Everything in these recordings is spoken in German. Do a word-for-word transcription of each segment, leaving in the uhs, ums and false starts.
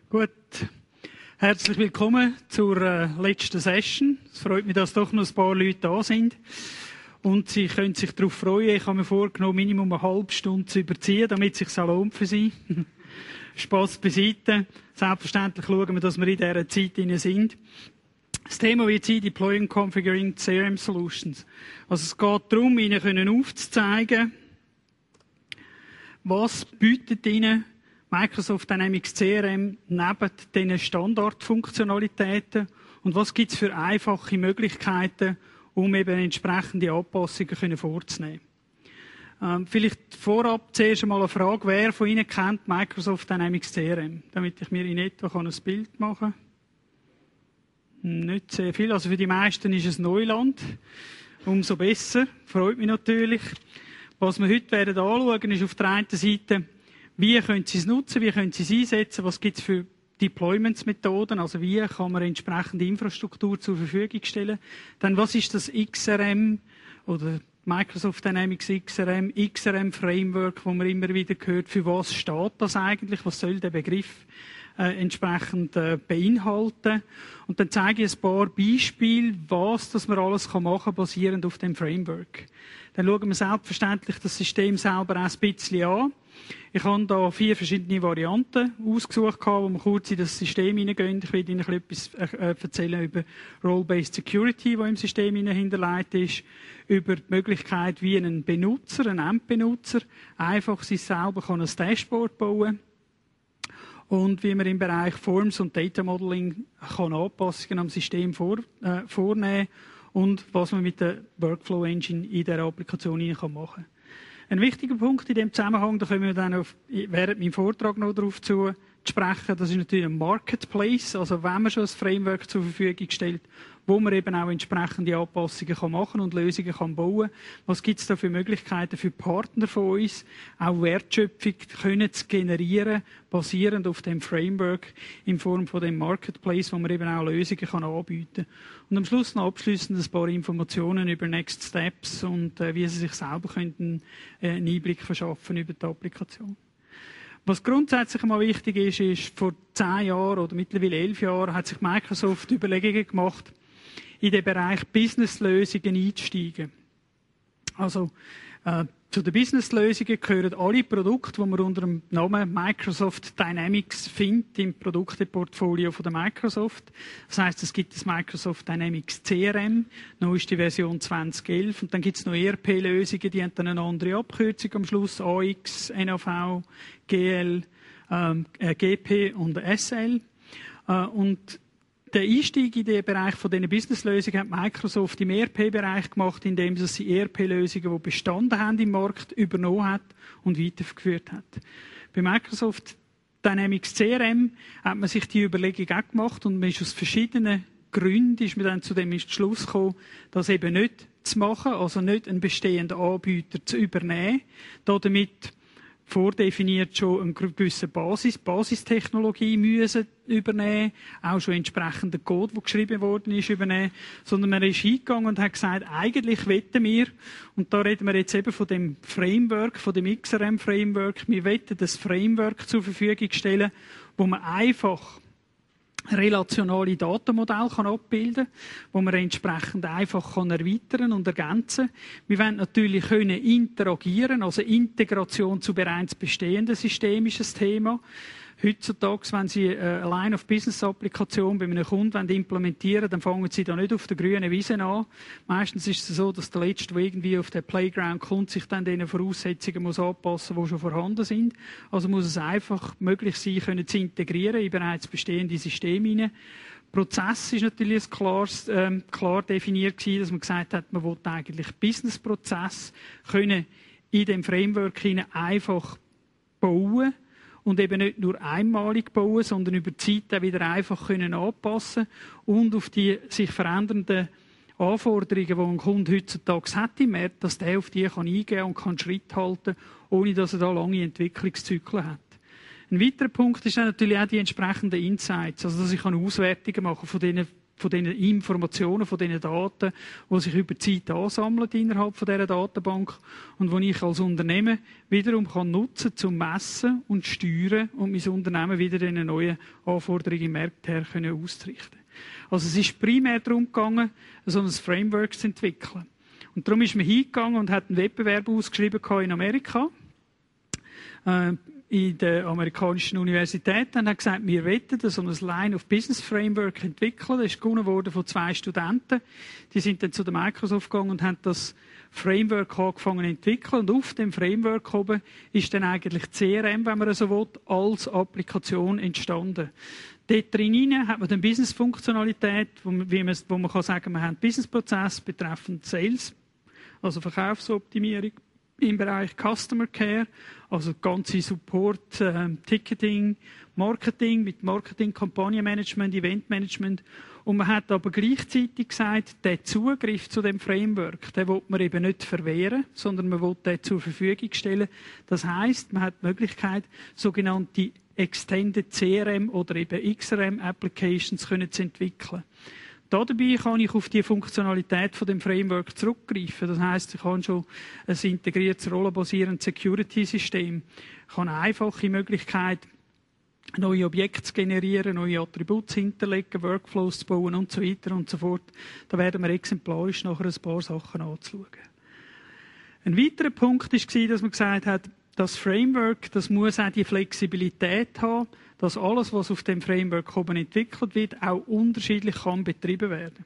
Gut, herzlich willkommen zur äh, letzten Session. Es freut mich, dass doch noch ein paar Leute da sind. Und Sie können sich darauf freuen. Ich habe mir vorgenommen, Minimum eine halbe Stunde zu überziehen, damit es sich lohnt für Sie. Spass beiseite. Selbstverständlich schauen wir, dass wir in dieser Zeit drin sind. Das Thema wird sein, Deploying and Configuring C R M Solutions. Also es geht darum, Ihnen können aufzuzeigen, was bietet Ihnen Microsoft Dynamics C R M neben diesen Standardfunktionalitäten und was gibt es für einfache Möglichkeiten, um eben entsprechende Anpassungen vorzunehmen. Ähm, vielleicht vorab zuerst einmal eine Frage, wer von Ihnen kennt Microsoft Dynamics C R M, damit ich mir in etwa ein Bild machen kann. Nicht sehr viel, also für die meisten ist es Neuland, umso besser, freut mich natürlich. Was wir heute werden anschauen, ist auf der einen Seite, wie können Sie es nutzen, wie können Sie es einsetzen, was gibt es für Deployments-Methoden, also wie kann man entsprechende Infrastruktur zur Verfügung stellen. Dann, was ist das X R M oder Microsoft Dynamics X R M, X R M Framework, wo man immer wieder hört, für was steht das eigentlich, was soll der Begriff äh, entsprechend äh, beinhalten. Und dann zeige ich ein paar Beispiele, was das man alles machen kann, basierend auf dem Framework. Dann schauen wir selbstverständlich das System selber auch ein bisschen an. Ich habe da vier verschiedene Varianten ausgesucht, wo wir kurz in das System hineingehen. Ich werde Ihnen etwas erzählen über Role-Based Security, das im System hinterlegt ist, über die Möglichkeit, wie ein Benutzer, ein Endbenutzer, einfach sich selber ein Dashboard bauen kann und wie man im Bereich Forms und Data Modeling kann Anpassungen am System vor, äh, vornehmen und was man mit der Workflow Engine in dieser Applikation machen kann. Ein wichtiger Punkt in dem Zusammenhang, da kommen wir dann auf, während meinem Vortrag noch darauf zu sprechen, das ist natürlich ein Marketplace, also wenn man schon ein Framework zur Verfügung stellt, wo man eben auch entsprechende Anpassungen kann machen und Lösungen kann bauen. Was gibt es da für Möglichkeiten für Partner von uns, auch Wertschöpfung können zu generieren, basierend auf dem Framework in Form von dem Marketplace, wo man eben auch Lösungen kann anbieten kann. Und am Schluss noch abschliessend ein paar Informationen über Next Steps und äh, wie Sie sich selber könnten äh, einen Einblick verschaffen über die Applikation. Was grundsätzlich mal wichtig ist, ist, vor zehn Jahren oder mittlerweile elf Jahren hat sich Microsoft Überlegungen gemacht, in den Bereich Businesslösungen einzusteigen. Also, äh, zu den Businesslösungen gehören alle Produkte, die man unter dem Namen Microsoft Dynamics findet, im Produkteportfolio von der Microsoft. Das heisst, es gibt das Microsoft Dynamics C R M, neueste Version zwanzig elf, und dann gibt es noch E R P-Lösungen, die haben dann eine andere Abkürzung am Schluss, A X, N A V, G L, ähm, G P und S L. Äh, und der Einstieg in den Bereich von diesen Businesslösungen hat Microsoft im E R P-Bereich gemacht, indem sie E R P-Lösungen, die bestanden haben im Markt, übernommen hat und weitergeführt hat. Bei Microsoft Dynamics C R M hat man sich die Überlegung auch gemacht und man ist aus verschiedenen Gründen ist man dann zu dem Schluss gekommen, das eben nicht zu machen, also nicht einen bestehenden Anbieter zu übernehmen, damit vordefiniert schon eine gewisse Basis, Basistechnologie müssen übernehmen, auch schon entsprechenden Code, der geschrieben worden ist, übernehmen, sondern man ist hingegangen und hat gesagt, eigentlich wetten wir, und da reden wir jetzt eben von dem Framework, von dem X R M-Framework, wir wetten das Framework zur Verfügung stellen, wo man einfach relationale Datenmodelle kann abbilden, wo man entsprechend einfach kann erweitern und ergänzen. Wir wollen natürlich können interagieren, also Integration zu bereits bestehenden Systemen ist ein Thema. Heutzutage, wenn Sie eine Line-of-Business-Applikation bei einem Kunden implementieren wollen, dann fangen Sie da nicht auf der grünen Wiese an. Meistens ist es so, dass der Letzte, der irgendwie auf den Playground kommt, sich dann den Voraussetzungen muss anpassen muss, die schon vorhanden sind. Also muss es einfach möglich sein, können zu integrieren in bereits bestehende Systeme hinein. Prozess ist natürlich klar, ähm, klar definiert gewesen, dass man gesagt hat, man will eigentlich Business-Prozess können in dem Framework hinein einfach bauen. Und eben nicht nur einmalig bauen, sondern über die Zeit auch wieder einfach können anpassen und auf die sich verändernden Anforderungen, die ein Kunde heutzutage hat im Markt, dass der auf die kann eingehen und kann Schritt halten, ohne dass er da lange Entwicklungszyklen hat. Ein weiterer Punkt ist dann natürlich auch die entsprechenden Insights, also dass ich Auswertungen machen von diesen von diesen Informationen, von diesen Daten, die sich über die Zeit ansammeln innerhalb von dieser Datenbank und die ich als Unternehmen wiederum kann nutzen kann, um messen und steuern und mein Unternehmen wieder den neuen Anforderungen im Markt her können auszurichten. Also es ist primär darum gegangen, so ein Framework zu entwickeln. Und darum ist man hingegangen und hat einen Wettbewerb ausgeschrieben in Amerika, äh, in der amerikanischen Universität, und hat gesagt, wir wollen so ein Line-of-Business-Framework entwickeln. Das ist gewonnen worden von zwei Studenten. Die sind dann zu der Microsoft gegangen und haben das Framework angefangen zu entwickeln. Und auf dem Framework oben ist dann eigentlich C R M, wenn man so will, als Applikation entstanden. Dort drin hat man dann Business-Funktionalität, wo man, wie man, wo man kann sagen, wir haben Business-Prozess betreffend Sales, also Verkaufsoptimierung im Bereich Customer Care, also ganze Support, äh, Ticketing, Marketing mit Marketing, Kampagnenmanagement, Eventmanagement. Und man hat aber gleichzeitig gesagt, der Zugriff zu dem Framework, den will man eben nicht verwehren, sondern man will den zur Verfügung stellen. Das heisst, man hat die Möglichkeit, sogenannte Extended C R M oder eben X R M Applications können zu entwickeln. Dabei kann ich auf die Funktionalität von dem Framework zurückgreifen. Das heisst, ich habe schon ein integriertes rollenbasierendes Security-System. Ich habe eine einfache Möglichkeit, neue Objekte zu generieren, neue Attribute zu hinterlegen, Workflows zu bauen und so weiter und so fort. Da werden wir exemplarisch nachher ein paar Sachen anzuschauen. Ein weiterer Punkt war, dass man gesagt hat, das Framework, das muss auch die Flexibilität haben, dass alles, was auf dem Framework oben entwickelt wird, auch unterschiedlich kann betrieben werden.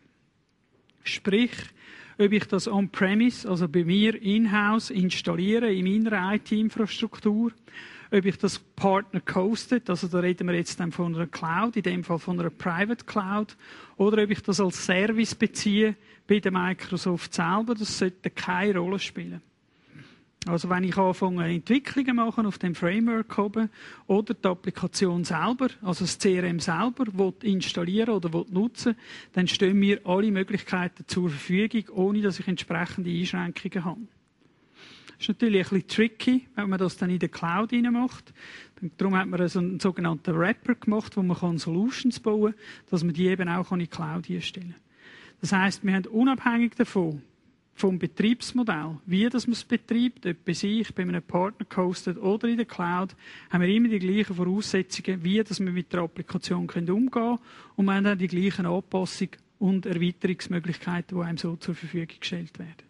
Sprich, ob ich das on-premise, also bei mir in-house installiere, in meiner I T-Infrastruktur, ob ich das partner-hosted, also da reden wir jetzt dann von einer Cloud, in dem Fall von einer Private Cloud, oder ob ich das als Service beziehe bei der Microsoft selber, das sollte keine Rolle spielen. Also wenn ich anfange, Entwicklungen machen auf dem Framework oben oder die Applikation selber, also das C R M selber, installieren oder nutzen, dann stehen mir alle Möglichkeiten zur Verfügung, ohne dass ich entsprechende Einschränkungen habe. Das ist natürlich ein bisschen tricky, wenn man das dann in der Cloud macht. Darum hat man so einen sogenannten Wrapper gemacht, wo man Solutions bauen kann, dass man die eben auch in die Cloud einstellen kann. Das heisst, wir haben unabhängig davon, vom Betriebsmodell, wie das man es betreibt, ob bei sich, bei einem Partner gehostet oder in der Cloud, haben wir immer die gleichen Voraussetzungen, wie dass wir mit der Applikation umgehen können. Und wir haben dann die gleichen Anpassungen und Erweiterungsmöglichkeiten, die einem so zur Verfügung gestellt werden.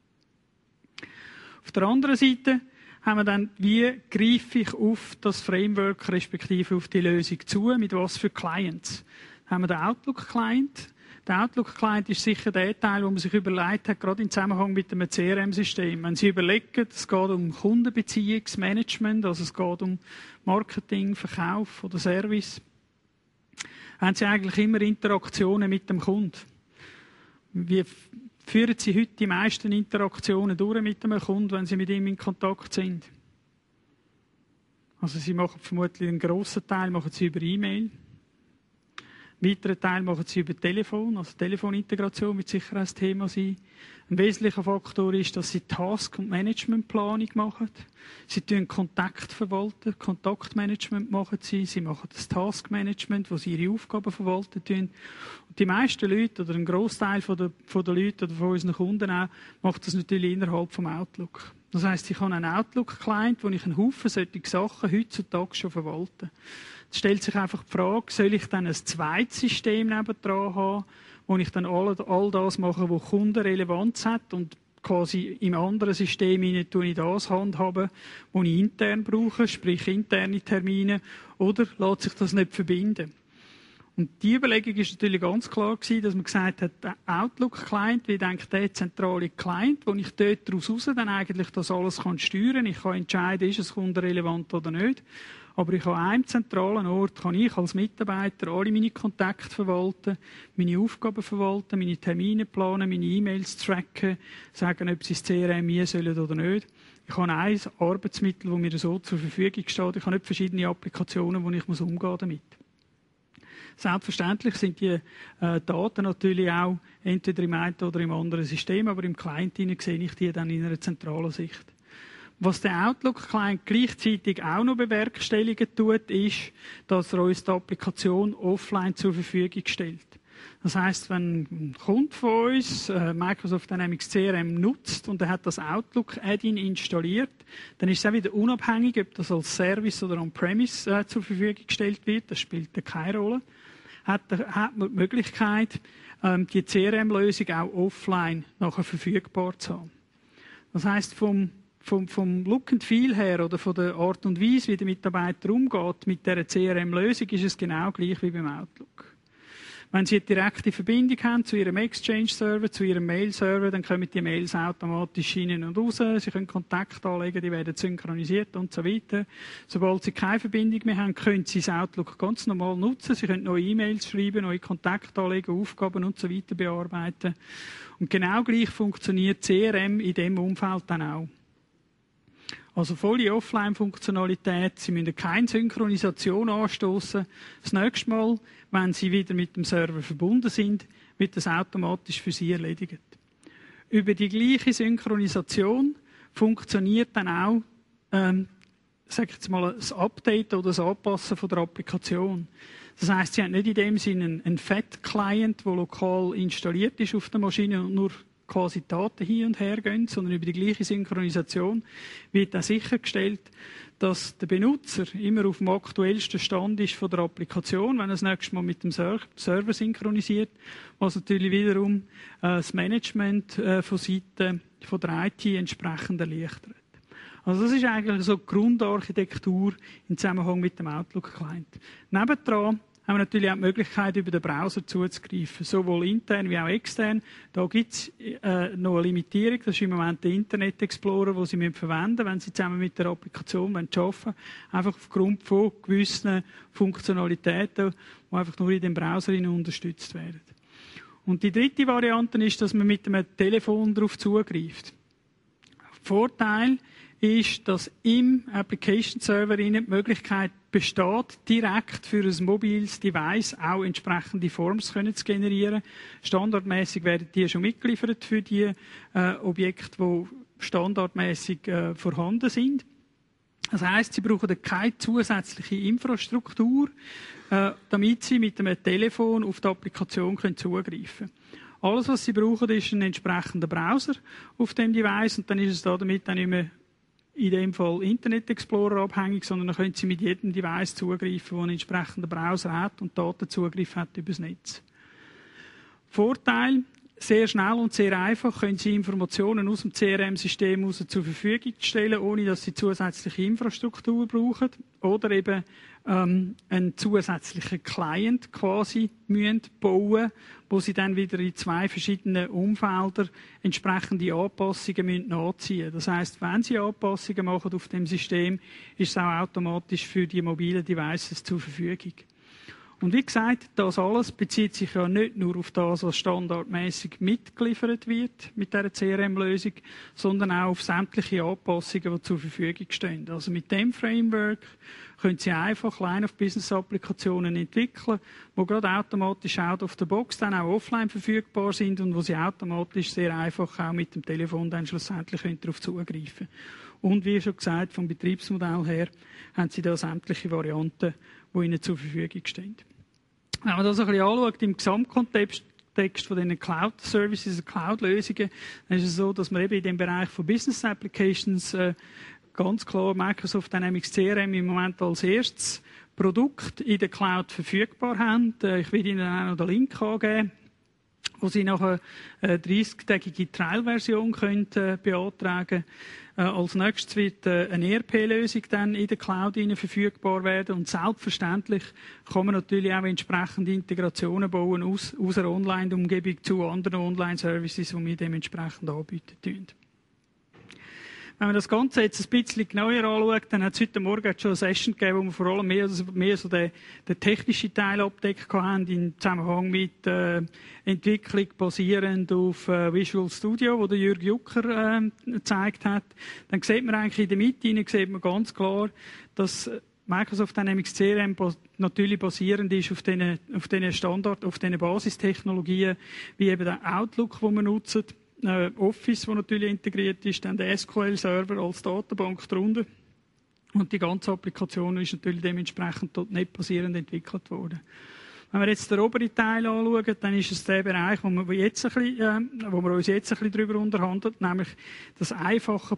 Auf der anderen Seite haben wir dann, wie greife ich auf das Framework respektive auf die Lösung zu, mit was für Clients. Dann haben wir den Outlook-Client. Der Outlook-Client ist sicher der Teil, wo man sich überlegt hat, gerade im Zusammenhang mit dem C R M-System. Wenn Sie überlegen, es geht um Kundenbeziehungsmanagement, also es geht um Marketing, Verkauf oder Service, haben Sie eigentlich immer Interaktionen mit dem Kunden. Wie führen Sie heute die meisten Interaktionen durch mit einem Kunden, wenn Sie mit ihm in Kontakt sind? Also Sie machen vermutlich einen grossen Teil machen Sie über E-Mail. Einen weiteren Teil machen Sie über Telefon, also Telefonintegration wird sicher ein Thema sein. Ein wesentlicher Faktor ist, dass Sie Task- und Managementplanung machen. Sie tun Kontakt verwalten, Kontaktmanagement machen Sie, Sie machen das Taskmanagement, wo Sie Ihre Aufgaben verwalten tun. Und die meisten Leute, oder ein Grossteil von der, von der Leute oder von unseren Kunden auch, macht das natürlich innerhalb vom Outlook. Das heisst, ich habe einen Outlook-Client, wo ich einen Haufen solche Sachen heutzutage schon verwalte. Es stellt sich einfach die Frage, soll ich dann ein zweites System nebendran haben, wo ich dann all, all das mache, was Kundenrelevanz hat und quasi im anderen System hinein tue ich das handhaben, was ich intern brauche, sprich interne Termine, oder lässt sich das nicht verbinden? Und die Überlegung ist natürlich ganz klar gewesen, dass man gesagt hat, der Outlook-Client, wie denkt der zentrale Client, wo ich dort daraus raus dann eigentlich das alles kann steuern. Ich kann entscheiden, ist es kundenrelevant oder nicht. Aber ich an einem zentralen Ort kann ich als Mitarbeiter alle meine Kontakte verwalten, meine Aufgaben verwalten, meine Termine planen, meine E-Mails tracken, sagen, ob sie das C R M mir sollen oder nicht. Ich habe ein Arbeitsmittel, das mir so zur Verfügung steht. Ich habe nicht verschiedene Applikationen, wo ich muss umgehen damit. Selbstverständlich sind die äh, Daten natürlich auch entweder im einen oder im anderen System, aber im Client sehe ich die dann in einer zentralen Sicht. Was der Outlook-Client gleichzeitig auch noch bewerkstelligen tut, ist, dass er uns die Applikation offline zur Verfügung stellt. Das heisst, wenn ein Kunde von uns äh, Microsoft Dynamics C R M nutzt und er hat das Outlook-Add-in installiert, dann ist es auch wieder unabhängig, ob das als Service oder on-premise äh, zur Verfügung gestellt wird. Das spielt da keine Rolle. Hat, hat man die Möglichkeit, ähm, die C R M-Lösung auch offline nachher verfügbar zu haben. Das heisst, vom Vom, vom Look and Feel her oder von der Art und Weise, wie der Mitarbeiter umgeht mit dieser C R M-Lösung, ist es genau gleich wie beim Outlook. Wenn Sie eine direkte Verbindung haben zu Ihrem Exchange-Server, zu Ihrem Mail-Server, dann kommen die Mails automatisch rein und raus. Sie können Kontakt anlegen, die werden synchronisiert und so weiter. Sobald Sie keine Verbindung mehr haben, können Sie das Outlook ganz normal nutzen. Sie können neue E-Mails schreiben, neue Kontakte anlegen, Aufgaben und so weiter bearbeiten. Und genau gleich funktioniert C R M in diesem Umfeld dann auch. Also volle Offline-Funktionalität. Sie müssen keine Synchronisation anstoßen. Das nächste Mal, wenn Sie wieder mit dem Server verbunden sind, wird das automatisch für Sie erledigt. Über die gleiche Synchronisation funktioniert dann auch, ähm, sag ich jetzt mal, das Update oder das Anpassen von der Applikation. Das heisst, Sie haben nicht in dem Sinne einen, einen F A T-Client, der lokal installiert ist auf der Maschine und nur quasi Daten hin und her gehen, sondern über die gleiche Synchronisation wird auch sichergestellt, dass der Benutzer immer auf dem aktuellsten Stand ist von der Applikation, wenn er das nächste Mal mit dem Server synchronisiert, was natürlich wiederum äh, das Management äh, von Seiten von der I T entsprechend erleichtert. Also das ist eigentlich so die Grundarchitektur im Zusammenhang mit dem Outlook-Client. Nebendran haben wir natürlich auch die Möglichkeit, über den Browser zuzugreifen, sowohl intern wie auch extern. Da gibt es äh, noch eine Limitierung, das ist im Moment der Internet Explorer, den Sie verwenden müssen, wenn Sie zusammen mit der Applikation arbeiten wollen, einfach aufgrund von gewissen Funktionalitäten, die einfach nur in dem Browser unterstützt werden. Und die dritte Variante ist, dass man mit einem Telefon darauf zugreift. Vorteil ist, dass im Application Server die Möglichkeit besteht, direkt für ein mobiles Device auch entsprechende Forms können zu generieren. Standardmäßig werden die schon mitgeliefert für die äh, Objekte, die standardmäßig äh, vorhanden sind. Das heisst, Sie brauchen keine zusätzliche Infrastruktur, äh, damit Sie mit einem Telefon auf die Applikation können zugreifen können. Alles, was Sie brauchen, ist ein entsprechender Browser auf dem Device und dann ist es damit dann nicht mehr in dem Fall Internet Explorer abhängig, sondern dann können Sie mit jedem Device zugreifen, der einen entsprechenden Browser hat und Datenzugriff hat über das Netz. Vorteil: Sehr schnell und sehr einfach können Sie Informationen aus dem C R M-System heraus zur Verfügung stellen, ohne dass Sie zusätzliche Infrastruktur brauchen oder eben ähm, einen zusätzlichen Client quasi müssen bauen, wo Sie dann wieder in zwei verschiedenen Umfeldern entsprechende Anpassungen müssen nachziehen müssen. Das heisst, wenn Sie Anpassungen machen auf dem System, ist es auch automatisch für die mobilen Devices zur Verfügung. Und wie gesagt, das alles bezieht sich ja nicht nur auf das, was standardmäßig mitgeliefert wird mit dieser C R M-Lösung, sondern auch auf sämtliche Anpassungen, die zur Verfügung stehen. Also mit dem Framework können Sie einfach Line-of-Business-Applikationen entwickeln, die gerade automatisch out of the box dann auch offline verfügbar sind und wo Sie automatisch sehr einfach auch mit dem Telefon dann schlussendlich darauf zugreifen können. Und wie schon gesagt, vom Betriebsmodell her haben Sie da sämtliche Varianten, die Ihnen zur Verfügung stehen. Wenn man das ein bisschen anschaut, im Gesamtkontext von diesen Cloud-Services, Cloud-Lösungen, dann ist es so, dass wir eben in dem Bereich von Business Applications äh, ganz klar Microsoft Dynamics C R M im Moment als erstes Produkt in der Cloud verfügbar haben. Äh, ich will Ihnen auch noch den Link angeben, wo Sie nachher eine dreißigtägige Trial-Version können, äh, beantragen können. Äh, als nächstes wird äh, eine E R P-Lösung dann in der Cloud verfügbar werden. Und selbstverständlich kann man natürlich auch entsprechende Integrationen bauen aus, aus einer Online-Umgebung zu anderen Online-Services, die wir dementsprechend anbieten. Wenn man das Ganze jetzt ein bisschen genauer anschaut, dann hat es heute Morgen schon eine Session gegeben, wo wir vor allem mehr, mehr so den, den technischen Teil abdeckt haben, im Zusammenhang mit äh, Entwicklung basierend auf äh, Visual Studio, wo der Jürg Jucker äh, gezeigt hat. Dann sieht man eigentlich in der Mitte hinein, sieht man ganz klar, dass Microsoft Dynamics C R M natürlich basierend ist auf diesen, auf diesen Standard, auf diesen Basistechnologien, wie eben der Outlook, den wir nutzen, Office, das natürlich integriert ist, dann der S Q L-Server als Datenbank darunter. Und die ganze Applikation ist natürlich dementsprechend dort nicht basierend entwickelt worden. Wenn wir jetzt den oberen Teil anschauen, dann ist es der Bereich, wo wir, jetzt ein bisschen, äh, wo wir uns jetzt ein bisschen darüber unterhalten, nämlich das einfache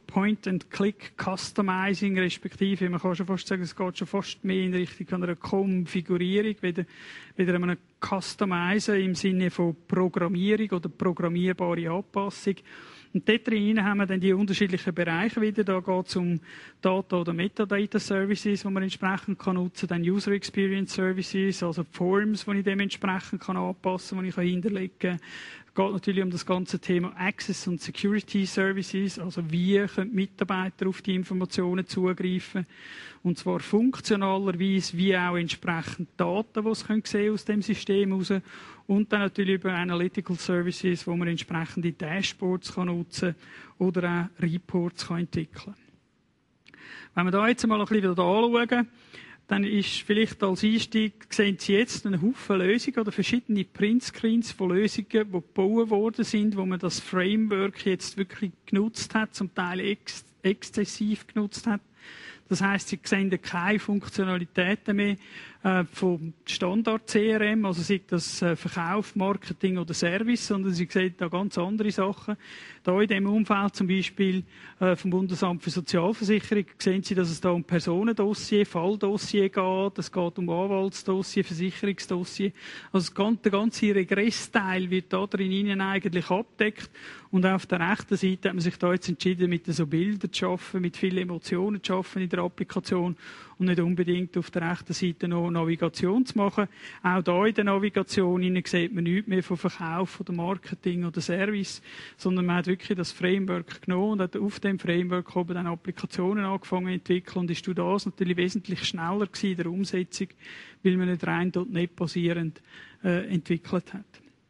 Point-and-Click-Customizing, respektive, man kann schon fast sagen, es geht schon fast mehr in Richtung einer Konfigurierung, wieder, wieder einem Customizen im Sinne von Programmierung oder programmierbare Anpassung. Und dort drin haben wir dann die unterschiedlichen Bereiche wieder. Da geht es um Data- oder Metadata Services, die man entsprechend kann nutzen kann. Dann User Experience Services, also Forms, die ich dementsprechend kann anpassen kann, die ich hinterlegen kann. Es geht natürlich um das ganze Thema Access und Security Services, also wie können Mitarbeiter auf die Informationen zugreifen. Und zwar funktionalerweise, wie auch entsprechend Daten, die sie sehen aus dem System heraus. Und dann natürlich über Analytical Services, wo man entsprechende Dashboards kann nutzen kann oder auch Reports kann entwickeln kann. Wenn wir da jetzt mal ein bisschen wieder anschauen, dann ist vielleicht als Einstieg, sehen Sie jetzt einen Haufen Lösungen oder verschiedene Printscreens von Lösungen, die gebaut worden sind, wo man das Framework jetzt wirklich genutzt hat, zum Teil ex exzessiv genutzt hat. Das heisst, Sie sehen keine Funktionalitäten mehr äh, vom Standard-C R M, also sei das äh, Verkauf, Marketing oder Service, sondern Sie sehen da ganz andere Sachen. Da in diesem Umfeld zum Beispiel äh, vom Bundesamt für Sozialversicherung sehen Sie, dass es da um Personendossier, Falldossier geht, es geht um Anwaltsdossier, Versicherungsdossier. Also der ganze Regressteil wird da drin eigentlich abgedeckt. Und auf der rechten Seite hat man sich da jetzt entschieden, mit so Bildern zu arbeiten, mit vielen Emotionen zu arbeiten in der Applikation und nicht unbedingt auf der rechten Seite noch Navigation zu machen. Auch da in der Navigation sieht man nichts mehr von Verkauf oder Marketing oder Service, sondern man hat wirklich das Framework genommen und hat auf dem Framework oben dann Applikationen angefangen zu entwickeln und ist durch das natürlich wesentlich schneller gewesen in der Umsetzung, weil man nicht rein dort nicht basierend äh, entwickelt hat.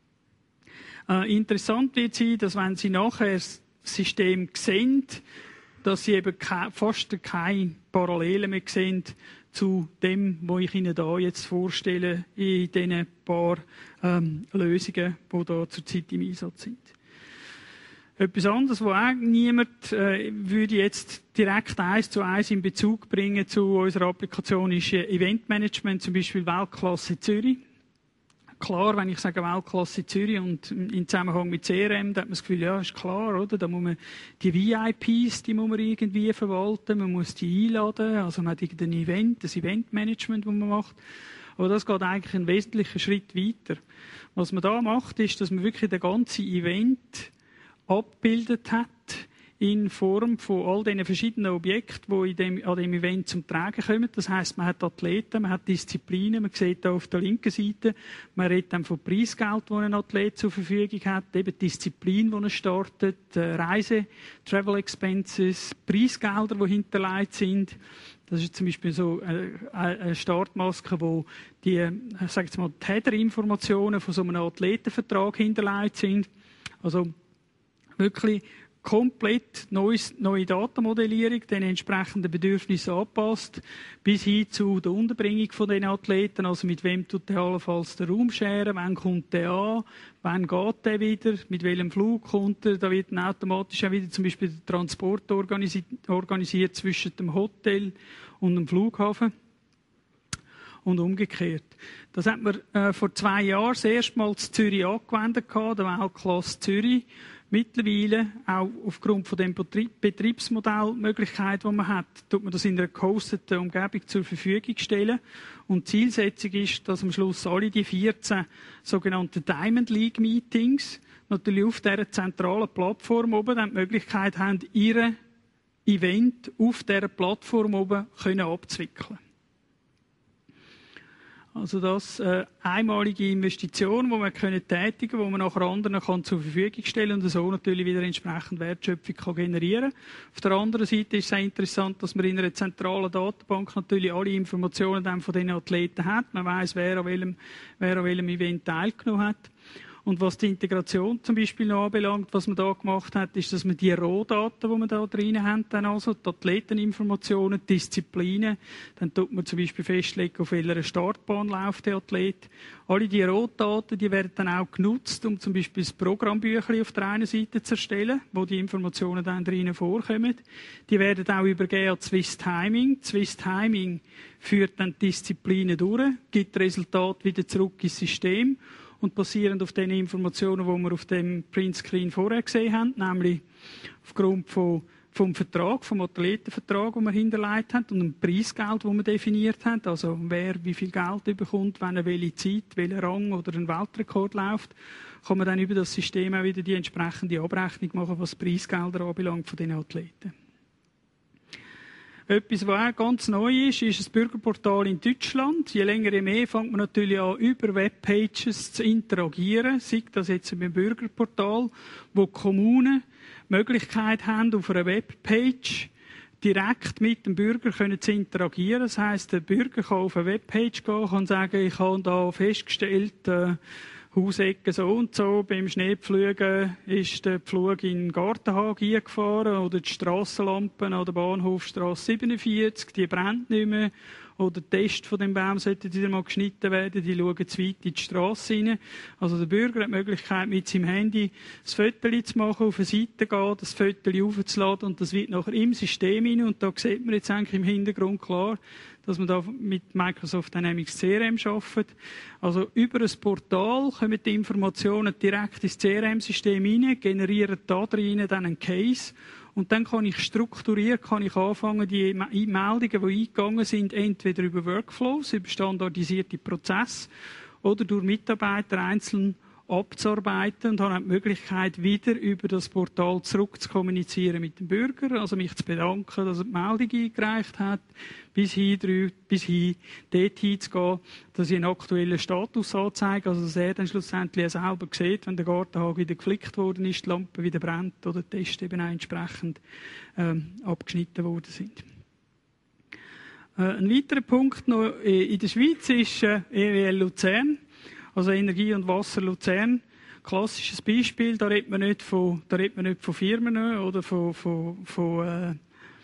Äh, interessant wird sein, dass wenn Sie nachher das System sehen, dass Sie eben ke fast keine Parallelen mehr sehen zu dem, was ich Ihnen da jetzt vorstelle, in diesen paar ähm, Lösungen, die da zurzeit im Einsatz sind. Etwas anderes, was auch niemand äh, würde jetzt direkt eins zu eins in Bezug bringen zu unserer Applikation, ist äh, Eventmanagement, zum Beispiel Weltklasse Zürich. Klar, wenn ich sage Weltklasse Zürich und im Zusammenhang mit C R M, da hat man das Gefühl, ja, ist klar, oder? Da muss man die V I Ps, die muss man irgendwie verwalten, man muss die einladen, also man hat irgendein Event, das Eventmanagement, das man macht. Aber das geht eigentlich einen wesentlichen Schritt weiter. Was man da macht, ist, dass man wirklich den ganzen Event abgebildet hat in Form von all diesen verschiedenen Objekten, die in dem, an dem Event zum Tragen kommen. Das heisst, man hat Athleten, man hat Disziplinen, man sieht hier auf der linken Seite, man redet dann von Preisgeld, das ein Athlet zur Verfügung hat, eben Disziplin, die er startet, Reise, Travel Expenses, Preisgelder, die hinterlegt sind. Das ist zum Beispiel so eine Startmaske, wo die, ich sage jetzt mal, die Header-Informationen von so einem Athletenvertrag hinterlegt sind. Also wirklich komplett neues, neue Datenmodellierung, den entsprechenden Bedürfnissen anpasst, bis hin zu der Unterbringung von den Athleten, also mit wem tut der allenfalls den Raum scheren, wann kommt der an, wann geht der wieder, mit welchem Flug kommt er, da wird dann automatisch auch wieder zum Beispiel der Transport organisiert, organisiert zwischen dem Hotel und dem Flughafen. Und umgekehrt. Das hat man äh, vor zwei Jahren das erste Mal in Zürich angewendet, der Weltklasse Zürich. Mittlerweile, auch aufgrund von dem Betriebsmodellmöglichkeit, die man hat, tut man das in einer gehosteten Umgebung zur Verfügung stellen. Und die Zielsetzung ist, dass am Schluss alle die vierzehn sogenannten Diamond League Meetings natürlich auf dieser zentralen Plattform oben dann die Möglichkeit haben, ihre Event auf dieser Plattform oben können abzuwickeln. Also das äh, einmalige Investition, die man können tätigen, die man nachher anderen kann zur Verfügung stellen und so natürlich wieder entsprechend Wertschöpfung kann generieren. Auf der anderen Seite ist es auch interessant, dass man in einer zentralen Datenbank natürlich alle Informationen dann von den Athleten hat. Man weiss, wer an welchem, wer an welchem Event teilgenommen hat. Und was die Integration zum Beispiel noch anbelangt, was man da gemacht hat, ist, dass man die Rohdaten, die man da drin haben, dann also die Athleteninformationen, Disziplinen, dann tut man zum Beispiel festlegen, auf welcher Startbahn läuft der Athlet. Alle die Rohdaten, die werden dann auch genutzt, um zum Beispiel das Programmbüchlein auf der einen Seite zu erstellen, wo die Informationen dann drinnen vorkommen. Die werden auch übergeben an Swiss Timing. Swiss Timing führt dann die Disziplinen durch, gibt Resultat wieder zurück ins System und basierend auf den Informationen, die wir auf dem Printscreen vorher gesehen haben, nämlich aufgrund von, vom Vertrag, vom Athletenvertrag, den wir hinterlegt haben und dem Preisgeld, das wir definiert haben, also wer wie viel Geld bekommt, wenn er welche Zeit, welchen Rang oder einen Weltrekord läuft, kann man dann über das System auch wieder die entsprechende Abrechnung machen, was Preisgelder anbelangt von den Athleten. Etwas, was auch ganz neu ist, ist das Bürgerportal in Deutschland. Je länger, je mehr fängt man natürlich an, über Webpages zu interagieren. Sei das jetzt mit dem Bürgerportal, wo die Kommunen die Möglichkeit haben, auf einer Webpage direkt mit dem Bürger können zu interagieren. Das heisst, der Bürger kann auf eine Webpage gehen, kann sagen, ich habe da festgestellt, äh, Hausecke so und so, beim Schneepflügen ist der Pflug in den Gartenhag eingefahren oder die Strassenlampen an der Bahnhofstrasse siebenundvierzig, die brennt nicht mehr. Oder der Test von dem Baum sollte wieder mal geschnitten werden, die schauen zu weit in die Strasse rein. Also der Bürger hat die Möglichkeit, mit seinem Handy das Foto zu machen, auf eine Seite gehen, das Foto aufzuladen und das wird nachher im System rein. Und da sieht man jetzt eigentlich im Hintergrund klar, dass man da mit Microsoft Dynamics C R M arbeitet. Also über ein Portal kommen die Informationen direkt ins C R M-System rein, generieren da drin dann einen Case. Und dann kann ich strukturiert kann ich anfangen, die Meldungen, die eingegangen sind, entweder über Workflows, über standardisierte Prozesse oder durch Mitarbeiter einzeln abzuarbeiten und habe die Möglichkeit, wieder über das Portal zurück zu kommunizieren mit dem Bürger, also mich zu bedanken, dass er die Meldung eingereicht hat, bis hin, bis hin dorthin zu gehen, dass ich einen aktuellen Status anzeige, also dass er dann schlussendlich selber sieht, wenn der Gartenhag wieder geflickt worden ist, die Lampe wieder brennt oder die Tests eben auch entsprechend ähm, abgeschnitten worden sind. Äh, ein weiterer Punkt noch in der Schweiz ist äh, E W L Luzern. Also Energie und Wasser Luzern. Klassisches Beispiel, da redet man nicht von, da redet man nicht von Firmen oder von, von, von, äh,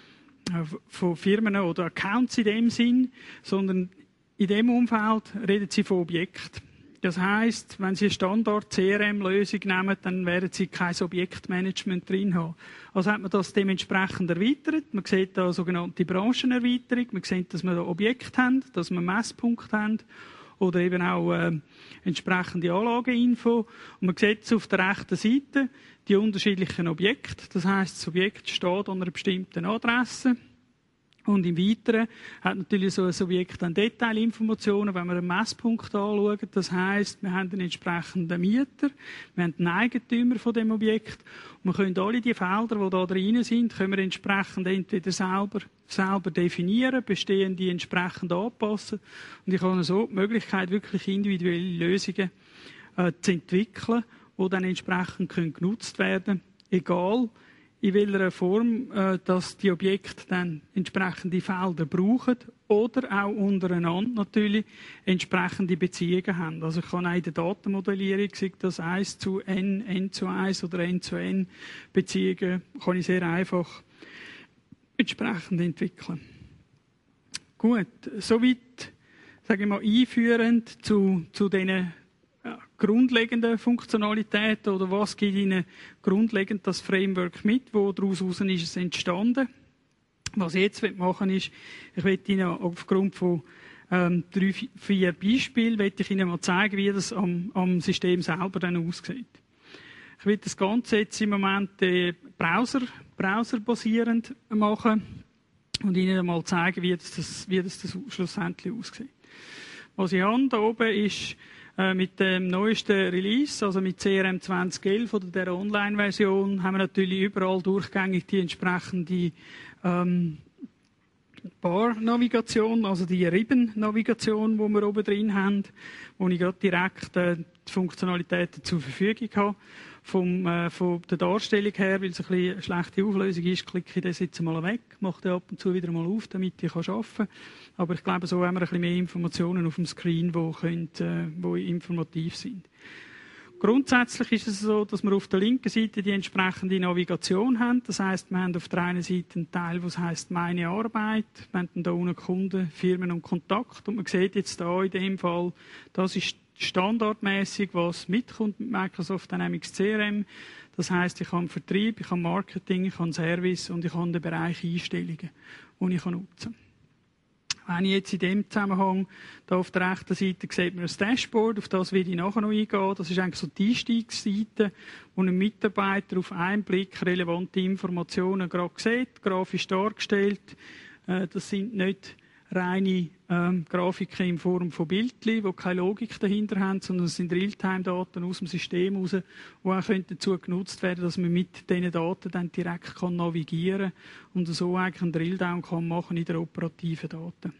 von Firmen oder Accounts in dem Sinn, sondern in dem Umfeld reden sie von Objekten. Das heisst, wenn Sie eine Standard-C R M-Lösung nehmen, dann werden Sie kein Objektmanagement drin haben. Also hat man das dementsprechend erweitert. Man sieht da eine sogenannte Branchenerweiterung. Man sieht, dass wir da Objekte haben, dass wir Messpunkte haben. Oder eben auch äh, entsprechende Anlageinfo. Und man sieht jetzt auf der rechten Seite die unterschiedlichen Objekte. Das heisst, das Objekt steht an einer bestimmten Adresse. Und im Weiteren hat natürlich so ein Objekt dann Detailinformationen, wenn wir einen Messpunkt anschauen. Das heisst, wir haben einen entsprechenden Mieter, wir haben einen Eigentümer von dem Objekt. Und wir können alle die Felder, die da drin sind, können wir entsprechend entweder selber, selber definieren, bestehende entsprechend anpassen. Und ich habe so die Möglichkeit, wirklich individuelle Lösungen äh, zu entwickeln, die dann entsprechend können genutzt werden, egal in welcher Form äh, dass die Objekte dann entsprechende Felder brauchen oder auch untereinander natürlich entsprechende Beziehungen haben. Also ich kann auch in der Datenmodellierung, sei das eins zu N, N zu eins oder N zu N Beziehungen, kann ich sehr einfach entsprechend entwickeln. Gut, soweit, sage ich mal, einführend zu, zu diesen ja, grundlegenden Funktionalitäten oder was gibt Ihnen grundlegend das Framework mit, wo daraus ist es entstanden. Was ich jetzt machen will, ist, ich möchte Ihnen aufgrund von ähm, drei, vier Beispielen möchte ich Ihnen mal zeigen, wie das am, am System selber dann aussieht. Ich will das Ganze jetzt im Moment äh, Browser, browserbasierend machen und Ihnen mal zeigen, wie das, wie das, das schlussendlich aussieht. Was ich habe da oben ist mit dem neuesten Release, also mit C R M zwanzig elf oder der Online-Version, haben wir natürlich überall durchgängig die entsprechende ähm, Bar-Navigation, also die Ribbon-Navigation, die wir oben drin haben, wo ich gerade direkt äh, die Funktionalitäten zur Verfügung habe. Vom, äh, von der Darstellung her, weil es ein bisschen eine schlechte Auflösung ist, klicke ich das jetzt mal weg, mache den ab und zu wieder mal auf, damit ich arbeiten kann. Aber ich glaube, so haben wir ein bisschen mehr Informationen auf dem Screen, die, können, äh, die informativ sind. Grundsätzlich ist es so, dass wir auf der linken Seite die entsprechende Navigation haben. Das heisst, wir haben auf der einen Seite einen Teil, was heisst «Meine Arbeit». Wir haben dann hier unten Kunden, Firmen und Kontakt. Und man sieht jetzt hier in dem Fall, das ist standardmäßig, was mitkommt mit Microsoft Dynamics C R M. Das heisst, ich habe Vertrieb, ich habe Marketing, ich habe Service und ich habe den Bereich Einstellungen, den ich nutzen kann. Wenn ich jetzt in dem Zusammenhang, da auf der rechten Seite sieht man ein Dashboard, auf das werde ich nachher noch eingehen. Das ist eigentlich so die Einstiegsseite, wo ein Mitarbeiter auf einen Blick relevante Informationen gerade sieht, grafisch dargestellt. Das sind nicht reine ähm, Grafiken in Form von Bildchen, die keine Logik dahinter haben, sondern es sind Realtime-Daten aus dem System heraus, die auch dazu genutzt werden, dass man mit diesen Daten dann direkt kann navigieren und so eigentlich einen Drilldown kann machen in der operativen Daten.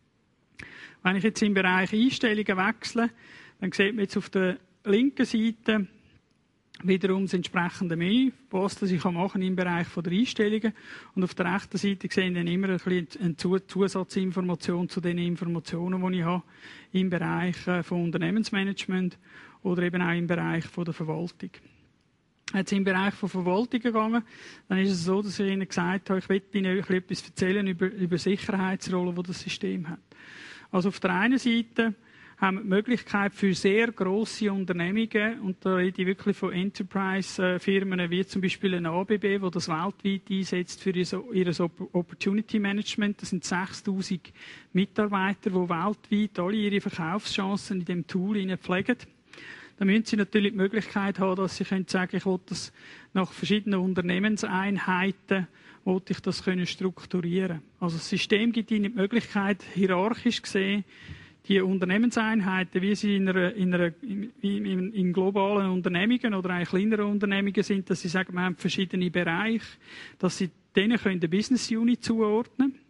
Wenn ich jetzt im Bereich Einstellungen wechsle, dann sieht man jetzt auf der linken Seite wiederum das entsprechende Menü, was das ich machen kann im Bereich der Einstellungen. Und auf der rechten Seite sehen dann immer ein bisschen eine Zusatzinformation zu den Informationen, die ich habe im Bereich von Unternehmensmanagement oder eben auch im Bereich der Verwaltung. Jetzt im Bereich von Verwaltung gegangen, dann ist es so, dass ich Ihnen gesagt habe, ich möchte Ihnen etwas erzählen über, über Sicherheitsrollen, die das System hat. Also auf der einen Seite haben wir die Möglichkeit für sehr grosse Unternehmungen, und da rede ich wirklich von Enterprise-Firmen wie zum Beispiel ein A B B, die das weltweit einsetzt für ihr Opportunity Management. Das sind sechstausend Mitarbeiter, die weltweit alle ihre Verkaufschancen in diesem Tool pflegen. Da müssen Sie natürlich die Möglichkeit haben, dass Sie können sagen, ich will das nach verschiedenen Unternehmenseinheiten wollte ich das können strukturieren. Also das System gibt Ihnen die Möglichkeit, hierarchisch gesehen, die Unternehmenseinheiten, wie sie in, einer, in, einer, in, in, in globalen Unternehmungen oder auch kleineren Unternehmungen sind, dass sie sagen, wir haben verschiedene Bereiche, dass sie denen können eine Business Unit zuordnen können.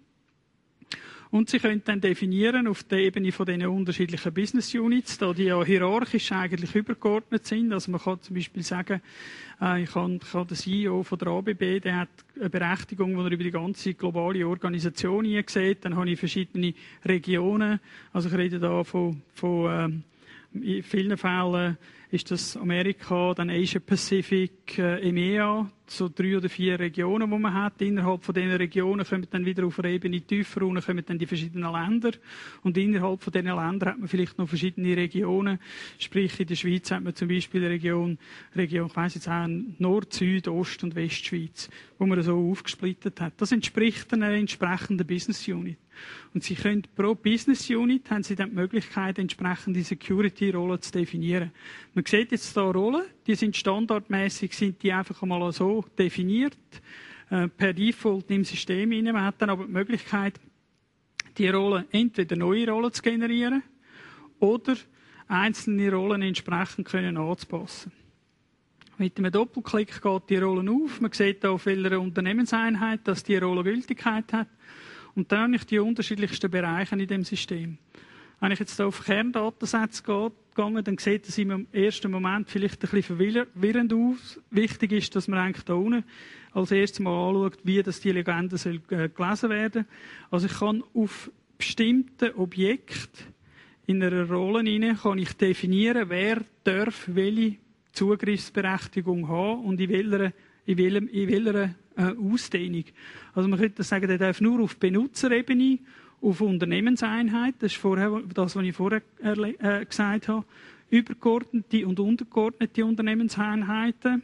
Und sie können dann definieren auf der Ebene von diesen unterschiedlichen Business Units, da die ja hierarchisch eigentlich übergeordnet sind. Also man kann zum Beispiel sagen, äh, ich kann, ich kann den C E O von der A B B, der hat eine Berechtigung, die er über die ganze globale Organisation hinsieht. Dann habe ich verschiedene Regionen. Also ich rede da von, von ähm, in vielen Fällen ist das Amerika, dann Asia Pacific, äh, E M E A, so drei oder vier Regionen, die man hat. Innerhalb von diesen Regionen kommen dann wieder auf einer Ebene tiefer runter, kommen dann die verschiedenen Länder. Und innerhalb von diesen Ländern hat man vielleicht noch verschiedene Regionen. Sprich, in der Schweiz hat man zum Beispiel eine Region, Region, ich weiss jetzt auch, Nord-, Süd-, Ost- und Westschweiz, wo man so aufgesplittet hat. Das entspricht einer entsprechenden Business Unit. Und Sie können pro Business Unit haben Sie dann die Möglichkeit, entsprechende Security-Rollen zu definieren. Man sieht jetzt hier Rollen, die sind standardmäßig, sind die einfach einmal so definiert, äh, per Default im System rein. Man hat dann aber die Möglichkeit, die Rollen entweder neue Rollen zu generieren oder einzelne Rollen entsprechend können anzupassen. Mit einem Doppelklick geht die Rolle auf. Man sieht hier auf welcher Unternehmenseinheit, dass die Rolle Gültigkeit hat. Und dann habe ich die unterschiedlichsten Bereiche in dem System. Wenn ich jetzt hier auf Kerndatensätze gehe, dann sieht das im ersten Moment vielleicht ein bisschen verwirrend aus. Wichtig ist, dass man eigentlich da unten als erstes mal anschaut, wie das die Legende soll, äh, gelesen werden. Also ich kann auf bestimmten Objekten in einer Rolle hinein, kann ich definieren, wer darf welche Zugriffsberechtigung haben und in welcher, in welcher, in welcher äh, Ausdehnung. Also man könnte sagen, der darf nur auf Benutzerebene, auf Unternehmenseinheit, das ist vorher, das, was ich vorher äh, gesagt habe, übergeordnete und untergeordnete Unternehmenseinheiten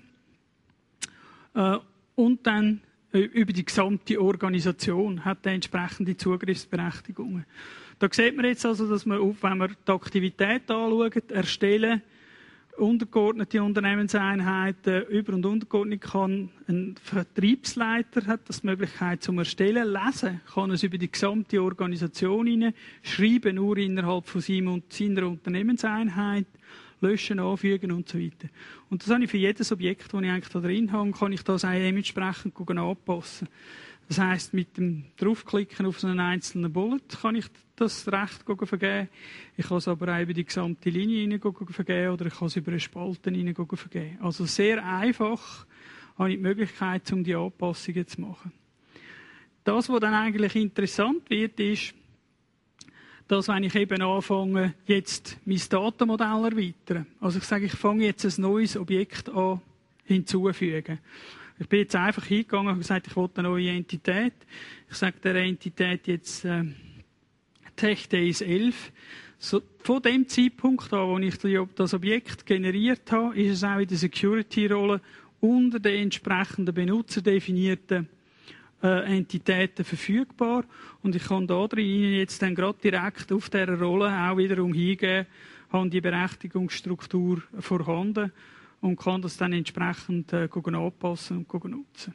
äh, und dann äh, über die gesamte Organisation hat er entsprechende Zugriffsberechtigungen. Da sieht man jetzt also, dass man, wenn man die Aktivität anschaut, erstellen, untergeordnete Unternehmenseinheiten, über- und untergeordnet kann ein Vertriebsleiter hat das die Möglichkeit zum Erstellen. Lesen kann es über die gesamte Organisation hinein, schreiben nur innerhalb von seiner Unternehmenseinheit, löschen, anfügen und so weiter. Und das habe ich für jedes Objekt, das ich eigentlich da drin habe, kann ich das auch dementsprechend anpassen. Das heisst, mit dem Draufklicken auf so einen einzelnen Bullet kann ich das Recht vergeben. Ich kann es aber auch über die gesamte Linie hinein vergeben oder ich kann es über eine Spalte hinein vergeben. Also sehr einfach habe ich die Möglichkeit, um die Anpassungen zu machen. Das, was dann eigentlich interessant wird, ist, dass wenn ich eben anfange, jetzt mein Datenmodell erweitern. Also ich sage, ich fange jetzt ein neues Objekt an hinzufügen. Ich bin jetzt einfach hingegangen und gesagt, ich will eine neue Entität. Ich sage der Entität jetzt äh, TechDays elf. So, von dem Zeitpunkt an, wo ich das Objekt generiert habe, ist es auch in der Security-Rolle unter den entsprechenden benutzerdefinierten äh, Entitäten verfügbar. Und ich kann da drin jetzt dann gerade direkt auf dieser Rolle auch wiederum hingehen, habe die Berechtigungsstruktur vorhanden und kann das dann entsprechend äh, anpassen und nutzen.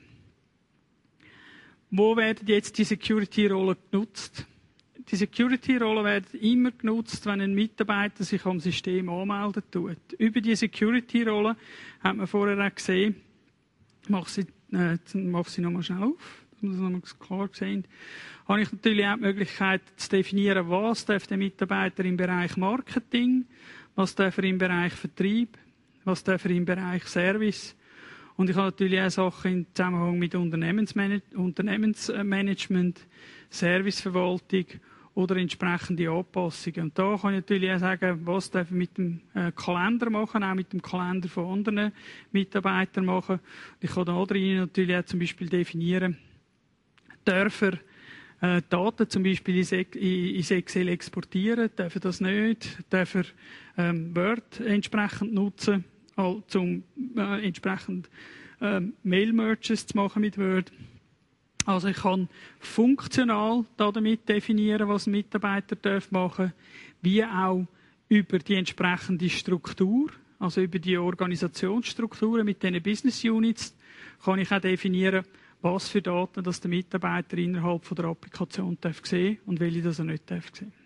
Wo werden jetzt die Security-Rollen genutzt? Die Security-Rollen werden immer genutzt, wenn ein Mitarbeiter sich am System anmelden tut. Über die Security-Rollen hat man vorher auch gesehen, ich mache sie, äh, mache sie nochmal schnell auf, dass wir das nochmal klar sehen, habe ich natürlich auch die Möglichkeit zu definieren, was darf der Mitarbeiter im Bereich Marketing, was darf er im Bereich Vertrieb, was darf er im Bereich Service. Und ich habe natürlich auch Sachen im Zusammenhang mit Unternehmensmanagement, Unternehmensmanagement, Serviceverwaltung oder entsprechende Anpassungen. Und da kann ich natürlich auch sagen, was darf ich mit dem Kalender machen, auch mit dem Kalender von anderen Mitarbeitern machen. Ich kann da drin natürlich auch zum Beispiel definieren, darf er äh, Daten zum Beispiel ins Excel exportieren, darf er das nicht, darf er ähm, Word entsprechend nutzen, um äh, entsprechend äh, Mail-Merges zu machen mit Word. Also ich kann funktional damit definieren, was ein Mitarbeiter machen darf, wie auch über die entsprechende Struktur, also über die Organisationsstrukturen mit diesen Business Units, kann ich auch definieren, was für Daten das der Mitarbeiter innerhalb von der Applikation darf sehen und welche das er nicht darf sehen.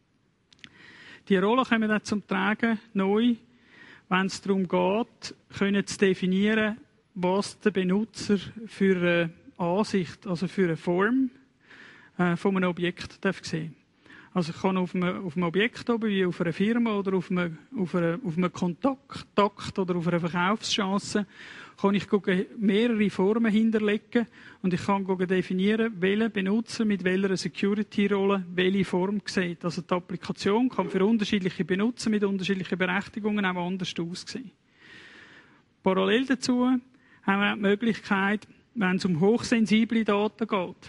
Die Rollen kommen dann zum Tragen neu, wenn es darum geht, können zu definieren, was der Benutzer für eine Ansicht, also für eine Form äh, von einem Objekt darf sehen. Also ich kann auf einem, auf einem Objekt oben, wie auf einer Firma oder auf einem, auf einer, auf einem Kontakt oder auf einer Verkaufschance, kann ich mehrere Formen hinterlegen und ich kann definieren, welcher Benutzer mit welcher Security-Rolle welche Form sieht. Also die Applikation kann für unterschiedliche Benutzer mit unterschiedlichen Berechtigungen auch anders aussehen. Parallel dazu haben wir auch die Möglichkeit, wenn es um hochsensible Daten geht,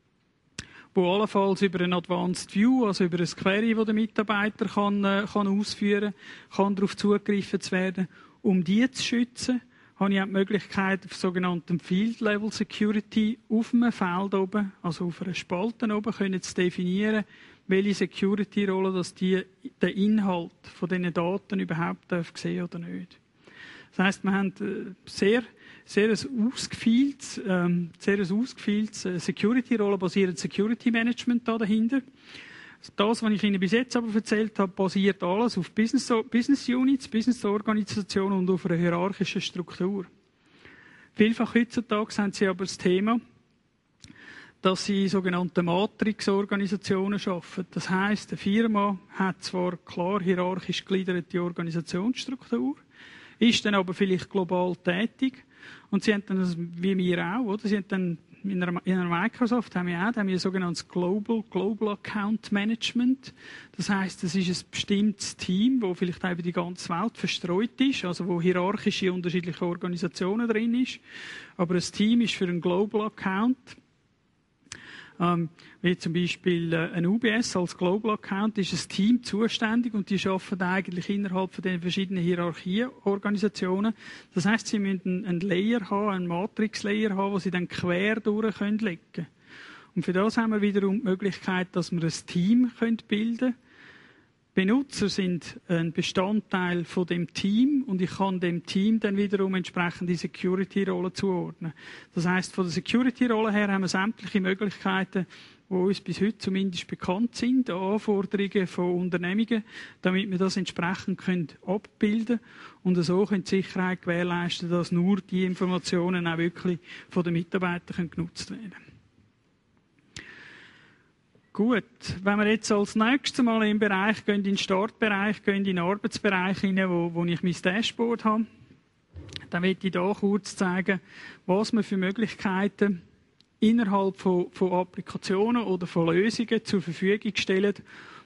wo allenfalls über ein Advanced View, also über ein Query, das der Mitarbeiter kann, äh, kann ausführen kann, kann darauf zugegriffen werden. Um die zu schützen, habe ich auch die Möglichkeit, auf sogenannten Field Level Security auf einem Feld oben, also auf einer Spalte oben, können zu definieren, welche Security-Rolle das die, den Inhalt von diesen Daten überhaupt darf sehen oder nicht. Das heisst, wir haben sehr, sehr ein ausgefeiltes, ähm, sehr ein ausgefeiltes Security-Rolle basiertes Security-Management da dahinter. Das, was ich Ihnen bis jetzt aber erzählt habe, basiert alles auf Business, Business Units, Business-Organisationen und auf einer hierarchischen Struktur. Vielfach heutzutage haben Sie aber das Thema, dass Sie sogenannte Matrix-Organisationen schaffen. Das heisst, eine Firma hat zwar klar hierarchisch gegliederte Organisationsstruktur, ist dann aber vielleicht global tätig. Und sie haben dann, wie wir auch, oder? Sie haben dann in einer, in einer Microsoft haben wir auch, da haben wir ein sogenanntes Global, Global Account Management. Das heisst, es ist ein bestimmtes Team, das vielleicht auch über die ganze Welt verstreut ist, also wo hierarchische unterschiedliche Organisationen drin ist. Aber ein Team ist für einen Global Account, Ähm, wie zum Beispiel äh, ein U B S als Global Account, ist ein Team zuständig und die arbeiten eigentlich innerhalb von den verschiedenen Hierarchieorganisationen. Das heisst, sie müssen einen Layer haben, einen Matrix-Layer haben, wo sie dann quer durch können legen. Und für das haben wir wiederum die Möglichkeit, dass wir ein Team bilden können. Benutzer sind ein Bestandteil von dem Team und ich kann dem Team dann wiederum entsprechend die Security-Rolle zuordnen. Das heisst, von der Security-Rolle her haben wir sämtliche Möglichkeiten, die uns bis heute zumindest bekannt sind, Anforderungen von Unternehmungen, damit wir das entsprechend können abbilden und so können die Sicherheit gewährleisten, dass nur die Informationen auch wirklich von den Mitarbeitern genutzt werden können. Gut, wenn wir jetzt als nächstes mal im Bereich gehen, in den Startbereich, gehen in den Arbeitsbereich hinein, wo, wo ich mein Dashboard habe, dann möchte ich hier kurz zeigen, was wir für Möglichkeiten innerhalb von, von Applikationen oder von Lösungen zur Verfügung stellen,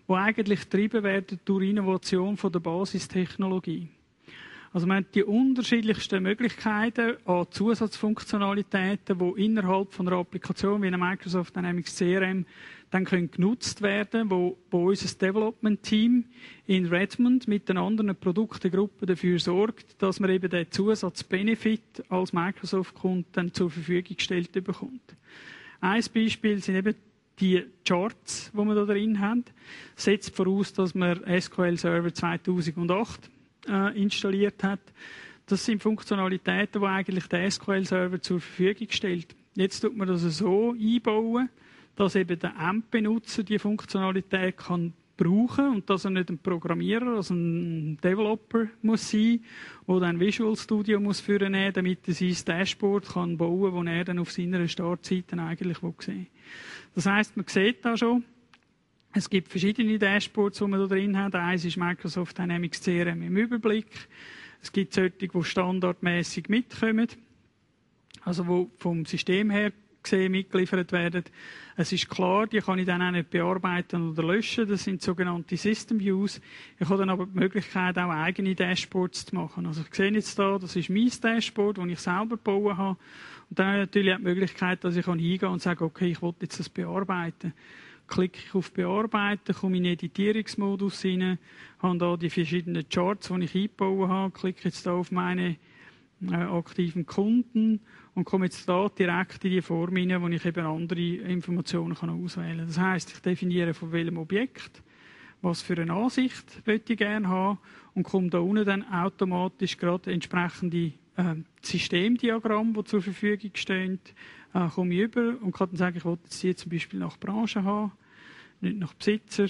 die eigentlich getrieben werden durch Innovation von der Basistechnologie. Also wir haben die unterschiedlichsten Möglichkeiten an Zusatzfunktionalitäten, die innerhalb von einer Applikation wie einer Microsoft Dynamics C R M dann können genutzt werden, wo, wo unser Development Team in Redmond mit den anderen Produktgruppen dafür sorgt, dass man eben den Zusatzbenefit als Microsoft-Kunde dann zur Verfügung gestellt bekommt. Ein Beispiel sind eben die Charts, die wir da drin haben. Das setzt voraus, dass man S Q L Server zweitausendacht äh, installiert hat. Das sind Funktionalitäten, die eigentlich der S Q L Server zur Verfügung stellt. Jetzt tut man das so einbauen, dass eben der Endbenutzer die Funktionalität kann brauchen und dass er nicht ein Programmierer, also ein Developer muss sein, der dann Visual Studio muss führen, damit er sein Dashboard kann bauen kann, das er dann auf seiner Startseite eigentlich sehen will. Das heisst, man sieht da schon, es gibt verschiedene Dashboards, die man da drin hat. Eins ist Microsoft Dynamics C R M im Überblick. Es gibt solche, die standardmäßig mitkommen, also die vom System her gesehen mitgeliefert werden. Es ist klar, die kann ich dann auch nicht bearbeiten oder löschen. Das sind sogenannte System Views. Ich habe dann aber die Möglichkeit, auch eigene Dashboards zu machen. Also ich sehe jetzt da, das ist mein Dashboard, das ich selber gebaut habe. Und dann habe ich natürlich auch die Möglichkeit, dass ich hingehen kann und sage, okay, ich will jetzt das bearbeiten. Klicke ich auf Bearbeiten, komme in den Editierungsmodus rein, habe da die verschiedenen Charts, die ich eingebaut habe, klicke jetzt da auf meine äh, aktiven Kunden und komme jetzt da direkt in die Form rein, wo ich eben andere Informationen kann auswählen kann. Das heisst, ich definiere von welchem Objekt, was für eine Ansicht möchte ich gerne haben und komme da unten dann automatisch gerade entsprechende äh, Systemdiagramme, die zur Verfügung stehen, äh, komme ich über und kann dann sagen, ich will jetzt die zum Beispiel nach Branche haben, nicht nach Besitzer.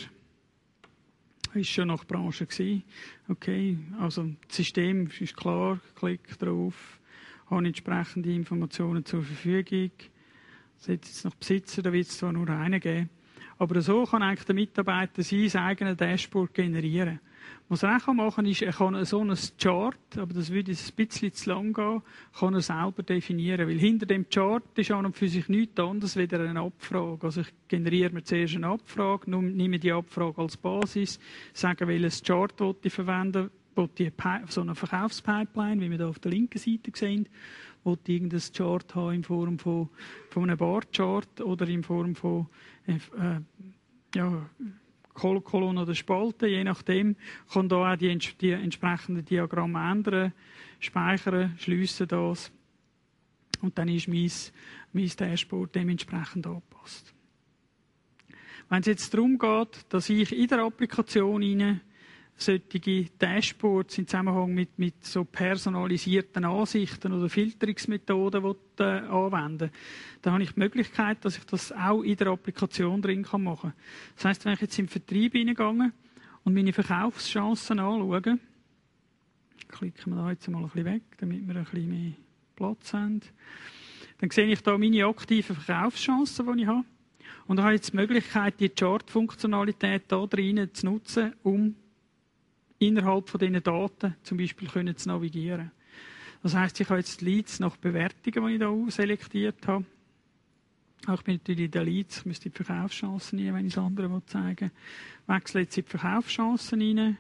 Ist schon nach Branche gewesen. Okay, also das System ist klar, klick drauf, habe entsprechende Informationen zur Verfügung. Setze jetzt nach Besitzer, da wird es zwar nur einen geben. Aber so kann eigentlich der Mitarbeiter sein eigenes Dashboard generieren. Was er auch machen kann, ist, er kann so ein Chart, aber das würde jetzt ein bisschen zu lang gehen, kann er selber definieren. Weil hinter dem Chart ist an und für sich nichts anderes als eine Abfrage. Also ich generiere mir zuerst eine Abfrage, nehme die Abfrage als Basis, sage, welches Chart ich verwenden will, ich so eine Verkaufspipeline, wie wir hier auf der linken Seite sehen, will ich irgendein Chart haben in Form von, von einem Barchart oder in Form von äh, ja, Kolonne oder Spalte, je nachdem, kann da auch die, die entsprechenden Diagramme ändern, speichern, schliessen das und dann ist mein, mein Dashboard dementsprechend angepasst. Wenn es jetzt darum geht, dass ich in der Applikation rein solche Dashboards im Zusammenhang mit, mit so personalisierten Ansichten oder Filterungsmethoden will, äh, anwenden, dann habe ich die Möglichkeit, dass ich das auch in der Applikation drin kann machen kann. Das heisst, wenn ich jetzt im Vertrieb hineingehe und meine Verkaufschancen anschaue, klicken wir da jetzt mal ein bisschen weg, damit wir ein bisschen mehr Platz haben, dann sehe ich da meine aktiven Verkaufschancen, die ich habe. Und da habe ich jetzt die Möglichkeit, die Chart-Funktionalität da drin zu nutzen, um innerhalb von diesen Daten zum Beispiel können zu navigieren. Das heisst, ich habe jetzt die Leads nach Bewertungen, die ich hier selektiert habe. Auch ich bin natürlich in den Leads, ich müsste die Verkaufschancen nehmen, wenn ich das andere zeigen will. Wechsle jetzt in die Verkaufschancen rein,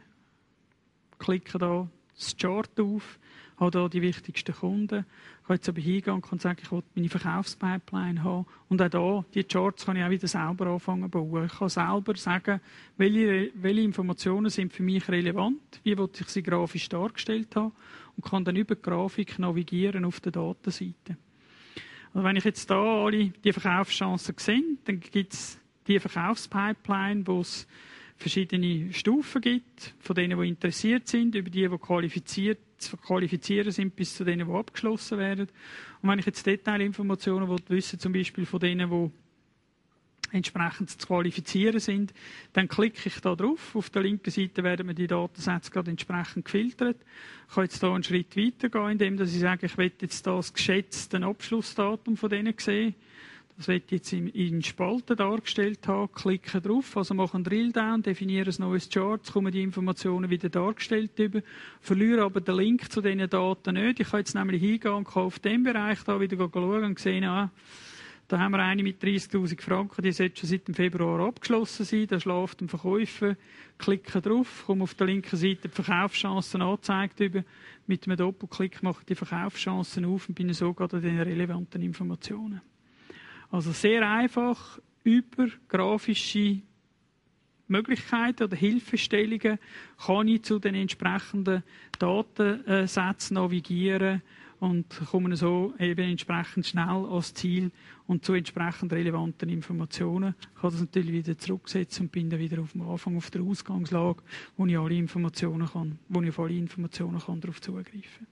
klicke da das Chart auf, habe hier die wichtigsten Kunden. Ich kann jetzt aber hingehen und kann sagen, ich will meine Verkaufspipeline haben. Und auch hier, die Charts kann ich auch wieder selber anfangen zu bauen. Ich kann selber sagen, welche, welche Informationen sind für mich relevant, wie will ich sie grafisch dargestellt haben und kann dann über die Grafik navigieren auf der Datenseite. Also wenn ich jetzt hier alle die Verkaufschancen sehe, dann gibt es die Verkaufspipeline, wo es verschiedene Stufen gibt, von denen, die interessiert sind, über die, die qualifiziert, zu qualifizieren sind, bis zu denen, die abgeschlossen werden. Und wenn ich jetzt Detailinformationen wissen, zum Beispiel von denen, die entsprechend zu qualifizieren sind, dann klicke ich da drauf. Auf der linken Seite werden mir die Datensätze gerade entsprechend gefiltert. Ich kann jetzt hier einen Schritt weitergehen, indem ich sage, ich will jetzt das geschätzte Abschlussdatum von denen sehen. Das will ich jetzt in, in Spalten dargestellt haben, klicke drauf, also mache einen Drilldown, definiere ein neues Chart, kommen die Informationen wieder dargestellt über, verliere aber den Link zu diesen Daten nicht. Ich kann jetzt nämlich hingehen und kann auf dem Bereich da wieder schauen und sehen, ah, Da haben wir eine mit dreißigtausend Franken, die sollte schon seit dem Februar abgeschlossen sein. Da schläft ein Verkäufer, klicke drauf, komme auf der linken Seite die Verkaufschancen angezeigt über. Mit einem Doppelklick mache ich die Verkaufschancen auf und bin so gerade an den relevanten Informationen. Also sehr einfach über grafische Möglichkeiten oder Hilfestellungen kann ich zu den entsprechenden Datensätzen navigieren und komme so eben entsprechend schnell ans Ziel und zu entsprechend relevanten Informationen. Ich kann das natürlich wieder zurücksetzen und bin dann wieder auf dem Anfang auf der Ausgangslage, wo ich alle Informationen kann, wo ich auf alle Informationen kann darauf zugreifen.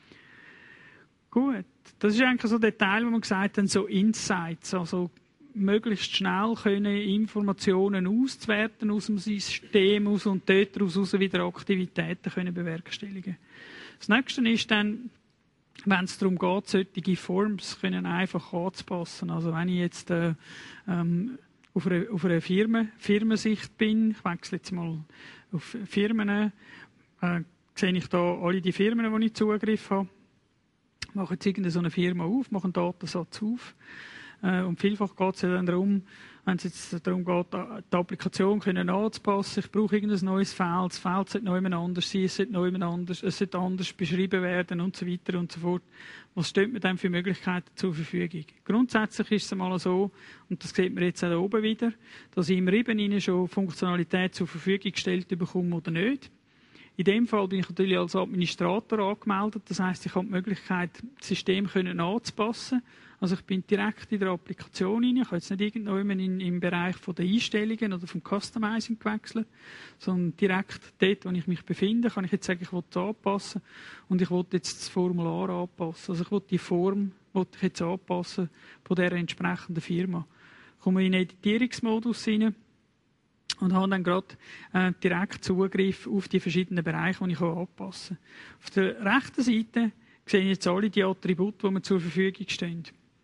Gut, das ist eigentlich so der Teil, wo man gesagt hat, so Insights, also möglichst schnell können Informationen auszuwerten aus dem System aus und dort daraus wieder Aktivitäten können bewerkstelligen. Das nächste ist dann, wenn es darum geht, solche Forms können einfach anzupassen. Also wenn ich jetzt äh, ähm, auf einer, auf einer Firma, Firmensicht bin, ich wechsle jetzt mal auf Firmen, äh, sehe ich da alle die Firmen, wo ich Zugriff habe, mache jetzt irgendeine so eine Firma auf, mache einen Datensatz auf. Äh, und vielfach geht es ja dann darum, wenn es jetzt darum geht, die Applikation können anzupassen, ich brauche irgendein neues Feld, das Feld sollte noch jemand anders sein, es sollte noch jemand anders, es sollte anders beschrieben werden und so weiter und so fort. Was steht mir dann für Möglichkeiten zur Verfügung? Grundsätzlich ist es einmal so, und das sieht man jetzt auch oben wieder, dass ich im Ribbon schon Funktionalität zur Verfügung gestellt bekomme oder nicht. In dem Fall bin ich natürlich als Administrator angemeldet, das heisst, ich habe die Möglichkeit, das System anzupassen. Also ich bin direkt in der Applikation rein. Ich habe jetzt nicht irgendjemand in, im Bereich von der Einstellungen oder vom Customizing gewechselt, sondern direkt dort, wo ich mich befinde, kann ich jetzt sagen, ich will es anpassen und ich will jetzt das Formular anpassen. Also ich will die Form will ich jetzt anpassen von der entsprechenden Firma. Ich komme in den Editierungsmodus rein und habe dann gerade äh, direkt Zugriff auf die verschiedenen Bereiche, die ich anpassen kann. Auf der rechten Seite sehen jetzt alle die Attribute, die mir zur Verfügung stehen.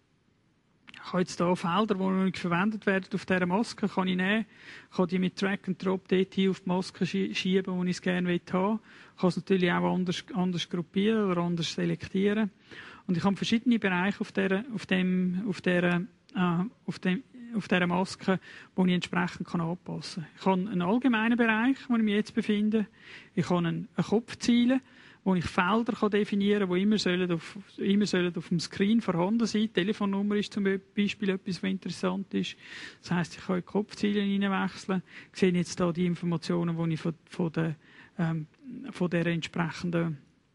Ich habe jetzt hier Felder, die noch nicht verwendet werden auf dieser Maske, kann ich nehmen, kann die mit Drag and Drop dort hier auf die Maske schieben, wo ich es gerne haben will. Ich kann es natürlich auch anders, anders gruppieren oder anders selektieren. Und ich habe verschiedene Bereiche auf dieser, auf dem, auf dieser, äh, auf dem, auf dieser Maske, die ich entsprechend kann anpassen kann. Ich habe einen allgemeinen Bereich, wo ich mich jetzt befinde. Ich habe einen, eine Kopfziele, wo ich Felder kann definieren kann, die immer, sollen auf, immer sollen auf dem Screen vorhanden sein. Die Telefonnummer ist zum Beispiel etwas, was interessant ist. Das heisst, ich kann in die Kopfziele hineinwechseln. Ich sehe jetzt hier die Informationen, die ich von, von, der, ähm, von der entsprechenden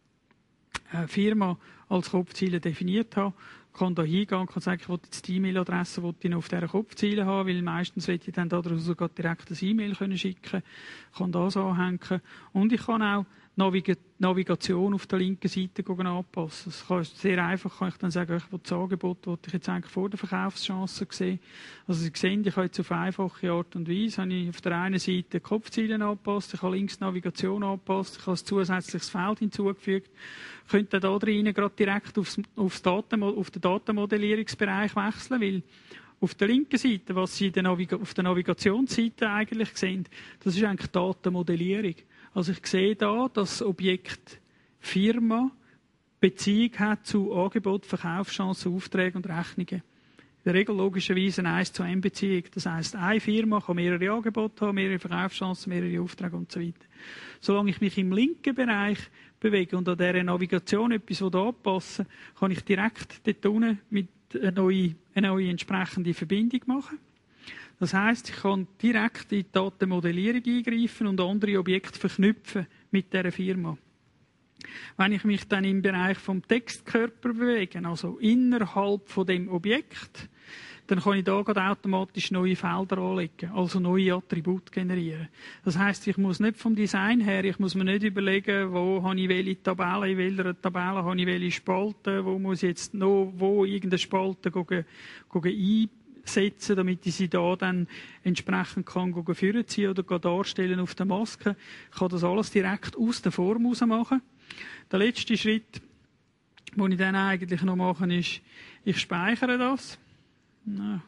äh, Firma als Kopfziele definiert habe. Ich kann da hingehen und kann sagen, ich will jetzt die E-Mail-Adresse noch auf dieser Kopfziele haben, weil meistens will ich dann daraus sogar direkt ein E-Mail schicken können. Ich kann das anhängen. Und ich kann auch Navig- Navigation auf der linken Seite anpassen. Das kann sehr einfach, kann ich dann sagen, ich will das Angebot, das ich jetzt eigentlich vor der Verkaufschance sehen. Also Sie sehen, ich habe jetzt auf einfache Art und Weise, habe ich auf der einen Seite Kopfziele angepasst, ich habe links Navigation angepasst, ich habe ein zusätzliches Feld hinzugefügt. Ich könnte da drin gerade direkt aufs, aufs Daten, auf den Datenmodellierungsbereich wechseln, weil auf der linken Seite, was Sie auf der Navigationsseite eigentlich sehen, das ist eigentlich Datenmodellierung. Also ich sehe da, dass das Objekt Firma Beziehung hat zu Angebot, Verkaufschancen, Aufträgen und Rechnungen. In der Regel logischerweise eine eins zu eins Beziehung. Das heisst, eine Firma kann mehrere Angebote haben, mehrere Verkaufschancen, mehrere Aufträge und so weiter. Solange ich mich im linken Bereich bewege und an dieser Navigation etwas anpassen will, kann ich direkt dort unten mit eine neue, eine neue entsprechende Verbindung machen. Das heisst, ich kann direkt in die Datenmodellierung eingreifen und andere Objekte verknüpfen mit dieser Firma. Wenn ich mich dann im Bereich vom Textkörper bewege, also innerhalb von dem Objekt, dann kann ich da gerade automatisch neue Felder anlegen, also neue Attribute generieren. Das heisst, ich muss nicht vom Design her, ich muss mir nicht überlegen, wo habe ich welche Tabelle, in welcher Tabelle habe ich welche Spalten, wo muss ich jetzt noch, wo irgendeine Spalte gehen, gehen einsetzen, damit ich sie da dann entsprechend kann vorziehen oder darstellen auf der Maske. Ich kann das alles direkt aus der Form heraus machen. Der letzte Schritt, den ich dann eigentlich noch mache, ist, ich speichere das. Na,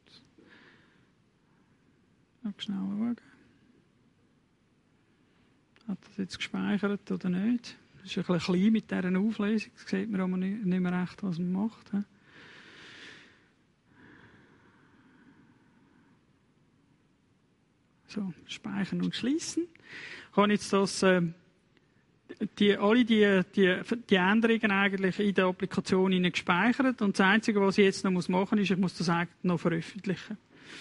schnell schauen. Hat das jetzt gespeichert oder nicht? Das ist ein bisschen klein mit dieser Auflösung. Das sieht man aber nicht mehr recht, was man macht. So, speichern und schließen. Ich habe jetzt das, äh, die, alle die, die, die Änderungen eigentlich in der Applikation gespeichert. Und das Einzige, was ich jetzt noch machen muss, ist, ich muss das eigentlich noch veröffentlichen.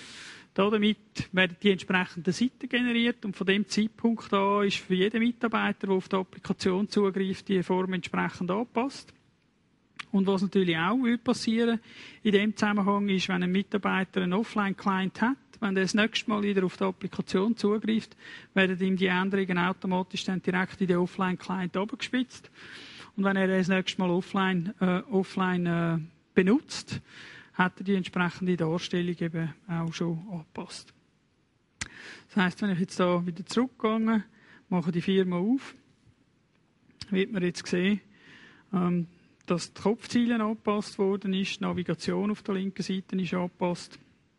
Damit werden die entsprechenden Seiten generiert und von dem Zeitpunkt an ist für jeden Mitarbeiter, der auf die Applikation zugreift, die Form entsprechend angepasst. Und was natürlich auch passieren in dem Zusammenhang ist, wenn ein Mitarbeiter einen Offline-Client hat, wenn er das nächste Mal wieder auf die Applikation zugreift, werden ihm die Änderungen automatisch dann direkt in den Offline-Client abgespitzt. Und wenn er das nächste Mal offline, äh, offline äh, benutzt, hat er die entsprechende Darstellung eben auch schon angepasst. Das heisst, wenn ich jetzt da wieder zurückgehe, mache die Firma auf, wird man jetzt sehen, ähm, dass die Kopfziele angepasst worden ist, die Navigation auf der linken Seite ist angepasst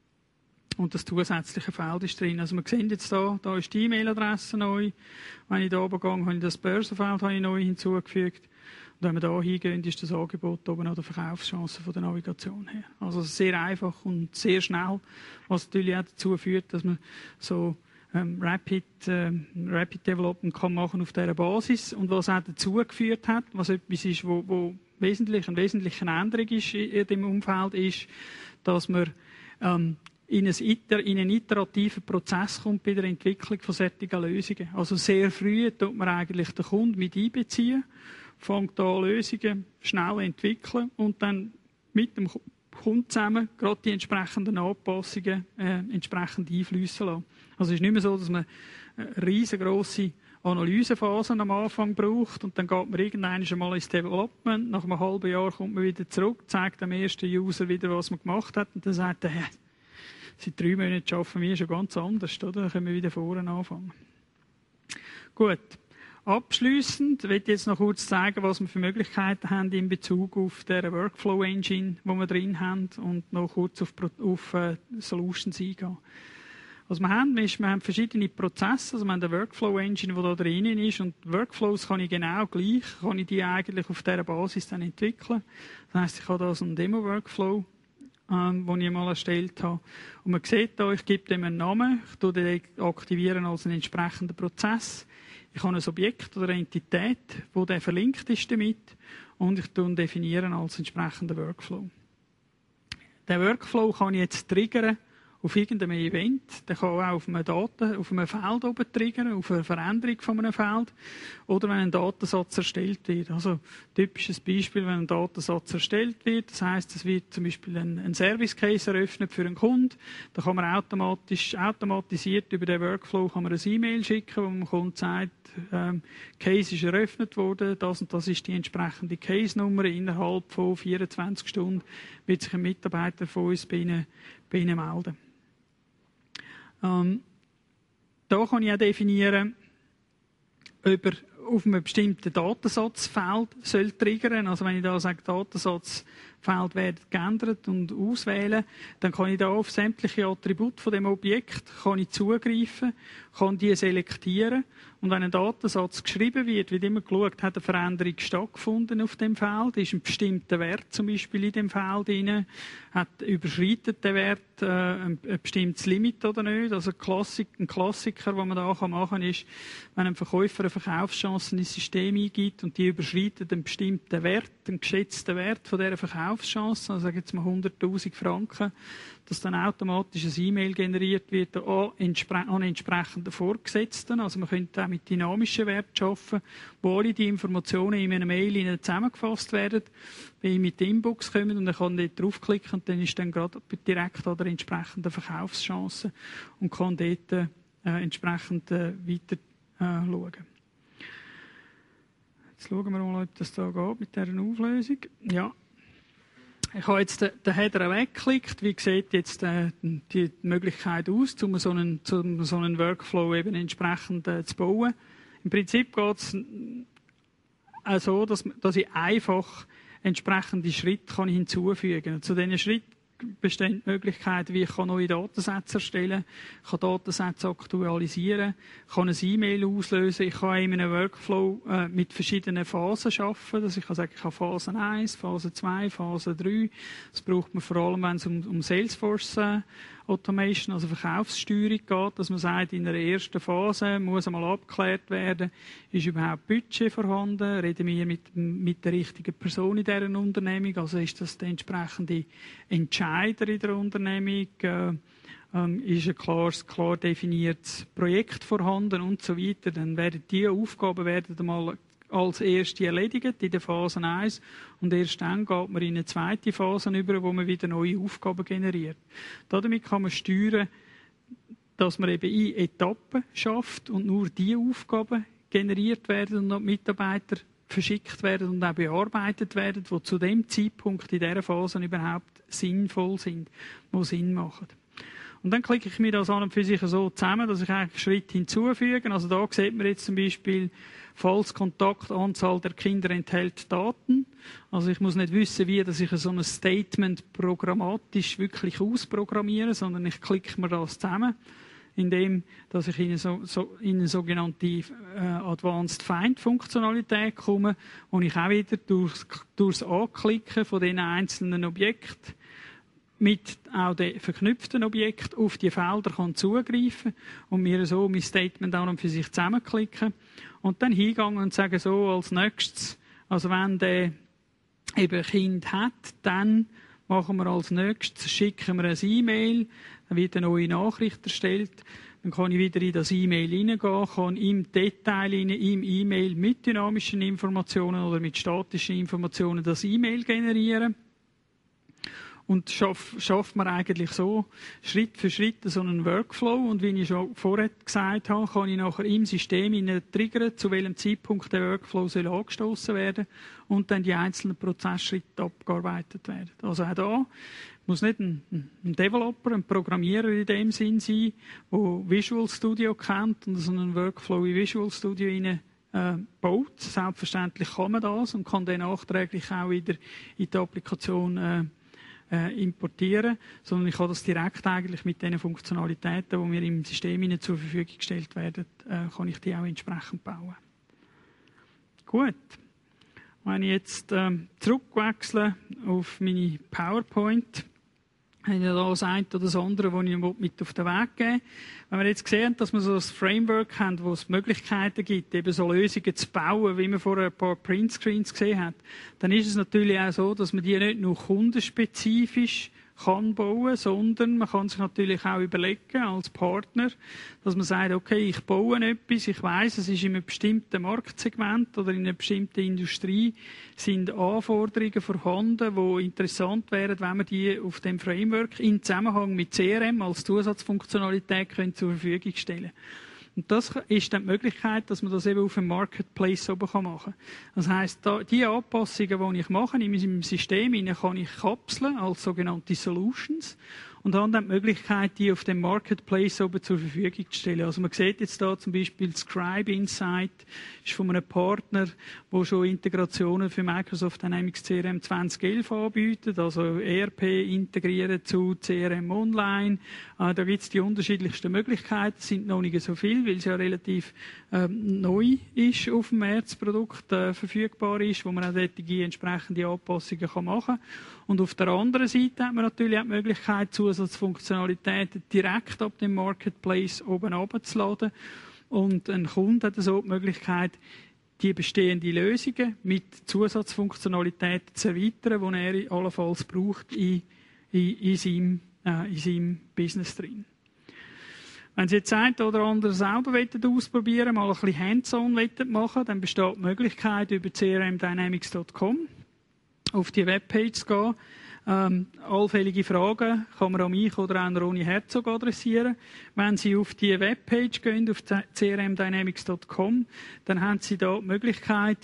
und das zusätzliche Feld ist drin. Also wir sehen jetzt da, da ist die E-Mail-Adresse neu. Wenn ich da oben gehe, habe ich das Börsenfeld habe ich neu hinzugefügt. Und wenn wir da hingehen, ist das Angebot oben an der Verkaufschance von der Navigation her. Also sehr einfach und sehr schnell, was natürlich auch dazu führt, dass man so ähm, Rapid, ähm, Rapid Development kann machen auf dieser Basis. Und was auch dazu geführt hat, was etwas ist, wo, wo wesentlich, eine wesentliche Änderung ist in dem Umfeld, ist, dass man ähm, in, ein Iter, in einen iterativen Prozess kommt bei der Entwicklung von solchen Lösungen. Also sehr früh tut man eigentlich den Kunden mit einbeziehen, fängt an, Lösungen schnell entwickeln und dann mit dem Kunden zusammen gerade die entsprechenden Anpassungen äh, entsprechend einfließen lassen. Also es ist nicht mehr so, dass man eine riesengroße Analysephasen am Anfang braucht und dann geht man irgendwann einmal ins Development. Nach einem halben Jahr kommt man wieder zurück, zeigt dem ersten User wieder, was man gemacht hat und dann sagt er, hey, seit drei Monaten arbeiten wir schon ganz anders, oder? Dann können wir wieder vorne anfangen. Gut. Abschliessend will ich jetzt noch kurz zeigen, was wir für Möglichkeiten haben in Bezug auf der Workflow Engine, die wir drin haben, und noch kurz auf, auf uh, Solutions eingehen. Was wir haben, ist, wir haben verschiedene Prozesse, also wir haben eine Workflow Engine, die da drin ist, und Workflows kann ich genau gleich, kann ich die eigentlich auf dieser Basis dann entwickeln. Das heisst, ich habe da so einen Demo-Workflow, ähm, den ich mal erstellt habe. Und man sieht da, ich gebe dem einen Namen, ich tue den aktivieren als einen entsprechenden Prozess. Ich habe ein Objekt oder eine Entität, wo der verlinkt ist damit, und ich tue ihn definieren als entsprechenden Workflow. Den Workflow kann ich jetzt triggern auf irgendeinem Event. Der kann auch auf einem, Daten, auf einem Feld oben triggern, auf eine Veränderung von einem Feld. Oder wenn ein Datensatz erstellt wird. Also, typisches Beispiel, wenn ein Datensatz erstellt wird. Das heisst, es wird zum Beispiel ein, ein Service Case eröffnet für einen Kunden. Da kann man automatisch, automatisiert über den Workflow kann man eine E-Mail schicken, wo man dem Kunden sagt, ähm, Case ist eröffnet worden, das und das ist die entsprechende Case-Nummer. Innerhalb von vierundzwanzig Stunden wird sich ein Mitarbeiter von uns bei Ihnen, bei Ihnen melden. Ähm, da kann ich auch definieren, ob er auf einem bestimmten Datensatzfeld soll triggern. Also wenn ich da sage, Datensatzfeld werden geändert und auswählen, dann kann ich da auf sämtliche Attribute von dem Objekt kann ich zugreifen, kann die selektieren. Und wenn ein Datensatz geschrieben wird, wird immer geschaut, hat eine Veränderung stattgefunden auf dem Feld, ist ein bestimmter Wert zum Beispiel in dem Feld drin, hat überschreitet der Wert äh, ein, ein bestimmtes Limit oder nicht. Also Klassik, ein Klassiker, den man da machen kann, ist, wenn ein Verkäufer eine Verkaufschance ins System eingibt und die überschreitet einen bestimmten Wert, einen geschätzten Wert von dieser Verkaufschance, also sagen wir jetzt mal hunderttausend Franken, dass dann automatisch ein E-Mail generiert wird an, entspre- an entsprechenden Vorgesetzten. Also man könnte auch mit dynamischen Werten arbeiten, wo alle die Informationen in einer Mail zusammengefasst werden, bei ihm mit der Inbox kommen und er kann dort draufklicken und dann ist dann gerade direkt an der entsprechenden Verkaufschance und kann dort äh, entsprechend äh, weiter äh, schauen. Jetzt schauen wir mal, ob das da geht mit dieser Auflösung. Ja. Ich habe jetzt den, den Header weggeklickt. Wie sieht jetzt äh, die Möglichkeit aus, um so einen, um so einen Workflow eben entsprechend äh, zu bauen? Im Prinzip geht es auch so, dass, dass ich einfach entsprechende Schritte kann hinzufügen kann. Zu diesen Schritten bestehen Möglichkeiten, wie ich neue Datensätze erstellen kann, ich kann Datensätze aktualisieren, ich kann ein E-Mail auslösen, ich kann in einem Workflow äh, mit verschiedenen Phasen arbeiten. Also ich kann sagen, ich habe Phase eins, Phase zwei, Phase drei. Das braucht man vor allem, wenn es um, um Salesforce äh, Automation, also Verkaufssteuerung geht, dass man sagt, in der ersten Phase muss einmal abgeklärt werden, ist überhaupt Budget vorhanden, reden wir mit, mit der richtigen Person in dieser Unternehmung, also ist das der entsprechende Entscheider in der Unternehmung, äh, ähm, ist ein klares, klar definiertes Projekt vorhanden und so weiter, dann werden diese Aufgaben werden einmal als erste erledigt in der Phase eins und erst dann geht man in eine zweite Phase über, wo man wieder neue Aufgaben generiert. Damit kann man steuern, dass man eben in Etappen schafft und nur die Aufgaben generiert werden und noch die Mitarbeiter verschickt werden und auch bearbeitet werden, die zu dem Zeitpunkt in dieser Phase überhaupt sinnvoll sind, die Sinn machen. Und dann klicke ich mir das an und für sich so zusammen, dass ich eigentlich Schritte hinzufüge. Also da sieht man jetzt zum Beispiel, falls Kontaktanzahl der Kinder enthält Daten. Also ich muss nicht wissen, wie dass ich so ein Statement programmatisch wirklich ausprogrammiere, sondern ich klicke mir das zusammen, indem dass ich in eine, so, so, in eine sogenannte äh, Advanced Find Funktionalität komme, wo ich auch wieder durch, durchs Anklicken von den einzelnen Objekten mit auch den verknüpften Objekten auf die Felder kann zugreifen und mir so mein Statement an und für sich zusammenklicken und dann hingehen und sagen so als nächstes, also wenn der eben ein Kind hat, dann machen wir als nächstes, schicken wir ein E-Mail, dann wird eine neue Nachricht erstellt, dann kann ich wieder in das E-Mail hineingehen, kann im Detail in im E-Mail mit dynamischen Informationen oder mit statischen Informationen das E-Mail generieren. Und schafft schaff man eigentlich so Schritt für Schritt so einen Workflow. Und wie ich schon vorher gesagt habe, kann ich nachher im System triggern, zu welchem Zeitpunkt der Workflow soll angestoßen werden und dann die einzelnen Prozessschritte abgearbeitet werden. Also auch da muss nicht ein, ein Developer, ein Programmierer in dem Sinn sein, der Visual Studio kennt und so einen Workflow in Visual Studio rein äh, baut. Selbstverständlich kann man das und kann dann nachträglich auch wieder in die Applikation äh, Äh, importieren, sondern ich kann das direkt eigentlich mit den Funktionalitäten, die mir im System zur Verfügung gestellt werden, äh, kann ich die auch entsprechend bauen. Gut. Wenn ich jetzt äh, zurückwechsle auf meine PowerPoint, habe ich da das eine oder das andere, das ich mit auf den Weg geben will. Wenn wir jetzt sehen, dass wir so ein Framework haben, wo es Möglichkeiten gibt, eben so Lösungen zu bauen, wie man vorher ein paar Printscreens gesehen hat, dann ist es natürlich auch so, dass man die nicht nur kundenspezifisch kann bauen, sondern man kann sich natürlich auch überlegen als Partner, dass man sagt, okay, ich baue etwas, ich weiss, es ist in einem bestimmten Marktsegment oder in einer bestimmten Industrie sind Anforderungen vorhanden, die interessant wären, wenn man die auf dem Framework in Zusammenhang mit C R M als Zusatzfunktionalität können zur Verfügung stellen. Und das ist dann die Möglichkeit, dass man das eben auf dem Marketplace oben machen kann. Das heisst, da, die Anpassungen, die ich mache in meinem System, kann ich kapseln als sogenannte Solutions und habe dann die Möglichkeit, die auf dem Marketplace oben zur Verfügung zu stellen. Also man sieht jetzt da zum Beispiel Scribe Insight, ist von einem Partner, der schon Integrationen für Microsoft Dynamics C R M zwanzig elf anbietet, also E R P integrieren zu C R M Online. Äh, da gibt es die unterschiedlichsten Möglichkeiten, sind noch nicht so viel, weil es ja relativ ähm, neu ist auf dem März, Produkt äh, verfügbar ist, wo man auch solche entsprechende Anpassungen kann machen kann. Und auf der anderen Seite hat man natürlich auch die Möglichkeit, Zusatzfunktionalitäten direkt ab dem Marketplace oben runterzuladen. Und ein Kunde hat so die Möglichkeit, die bestehenden Lösungen mit Zusatzfunktionalitäten zu erweitern, die er allenfalls braucht in, in, in, seinem, äh, in seinem Business drin. Wenn Sie jetzt ein oder andere selber ausprobieren wollen, mal ein bisschen hands-on machen wollen, dann besteht die Möglichkeit, über c r m dynamics dot com auf die Webpage zu gehen. Ähm, allfällige Fragen kann man an mich oder an Ronny Herzog adressieren. Wenn Sie auf die Webpage gehen, auf c r m dynamics dot com, dann haben Sie da die Möglichkeit,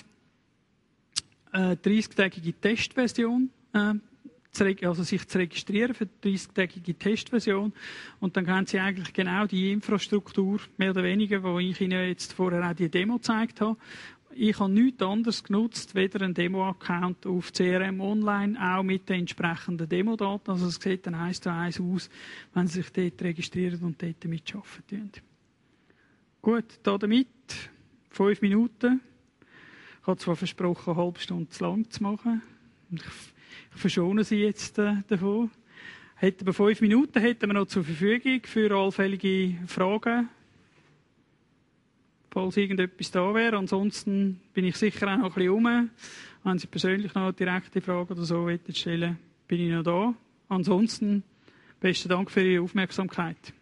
eine dreißig-tägige Testversion äh, zu, also sich zu registrieren für die dreißig-tägige Testversion. Und dann haben Sie eigentlich genau die Infrastruktur, mehr oder weniger, die ich Ihnen jetzt vorher auch die Demo gezeigt habe. Ich habe nichts anderes genutzt, weder einen Demo-Account auf C R M Online, auch mit den entsprechenden Demodaten. Also es sieht dann eins zu eins aus, wenn Sie sich dort registrieren und dort mitarbeiten. Gut, damit fünf Minuten. Ich habe zwar versprochen, eine halbe Stunde zu lang zu machen. Ich, ich verschone Sie jetzt äh, davon. Hätten wir fünf Minuten hätten wir noch zur Verfügung für allfällige Fragen, falls irgendetwas da wäre. Ansonsten bin ich sicher auch noch ein bisschen rum. Wenn Sie persönlich noch eine direkte Frage oder so stellen wollen, bin ich noch da. Ansonsten besten Dank für Ihre Aufmerksamkeit.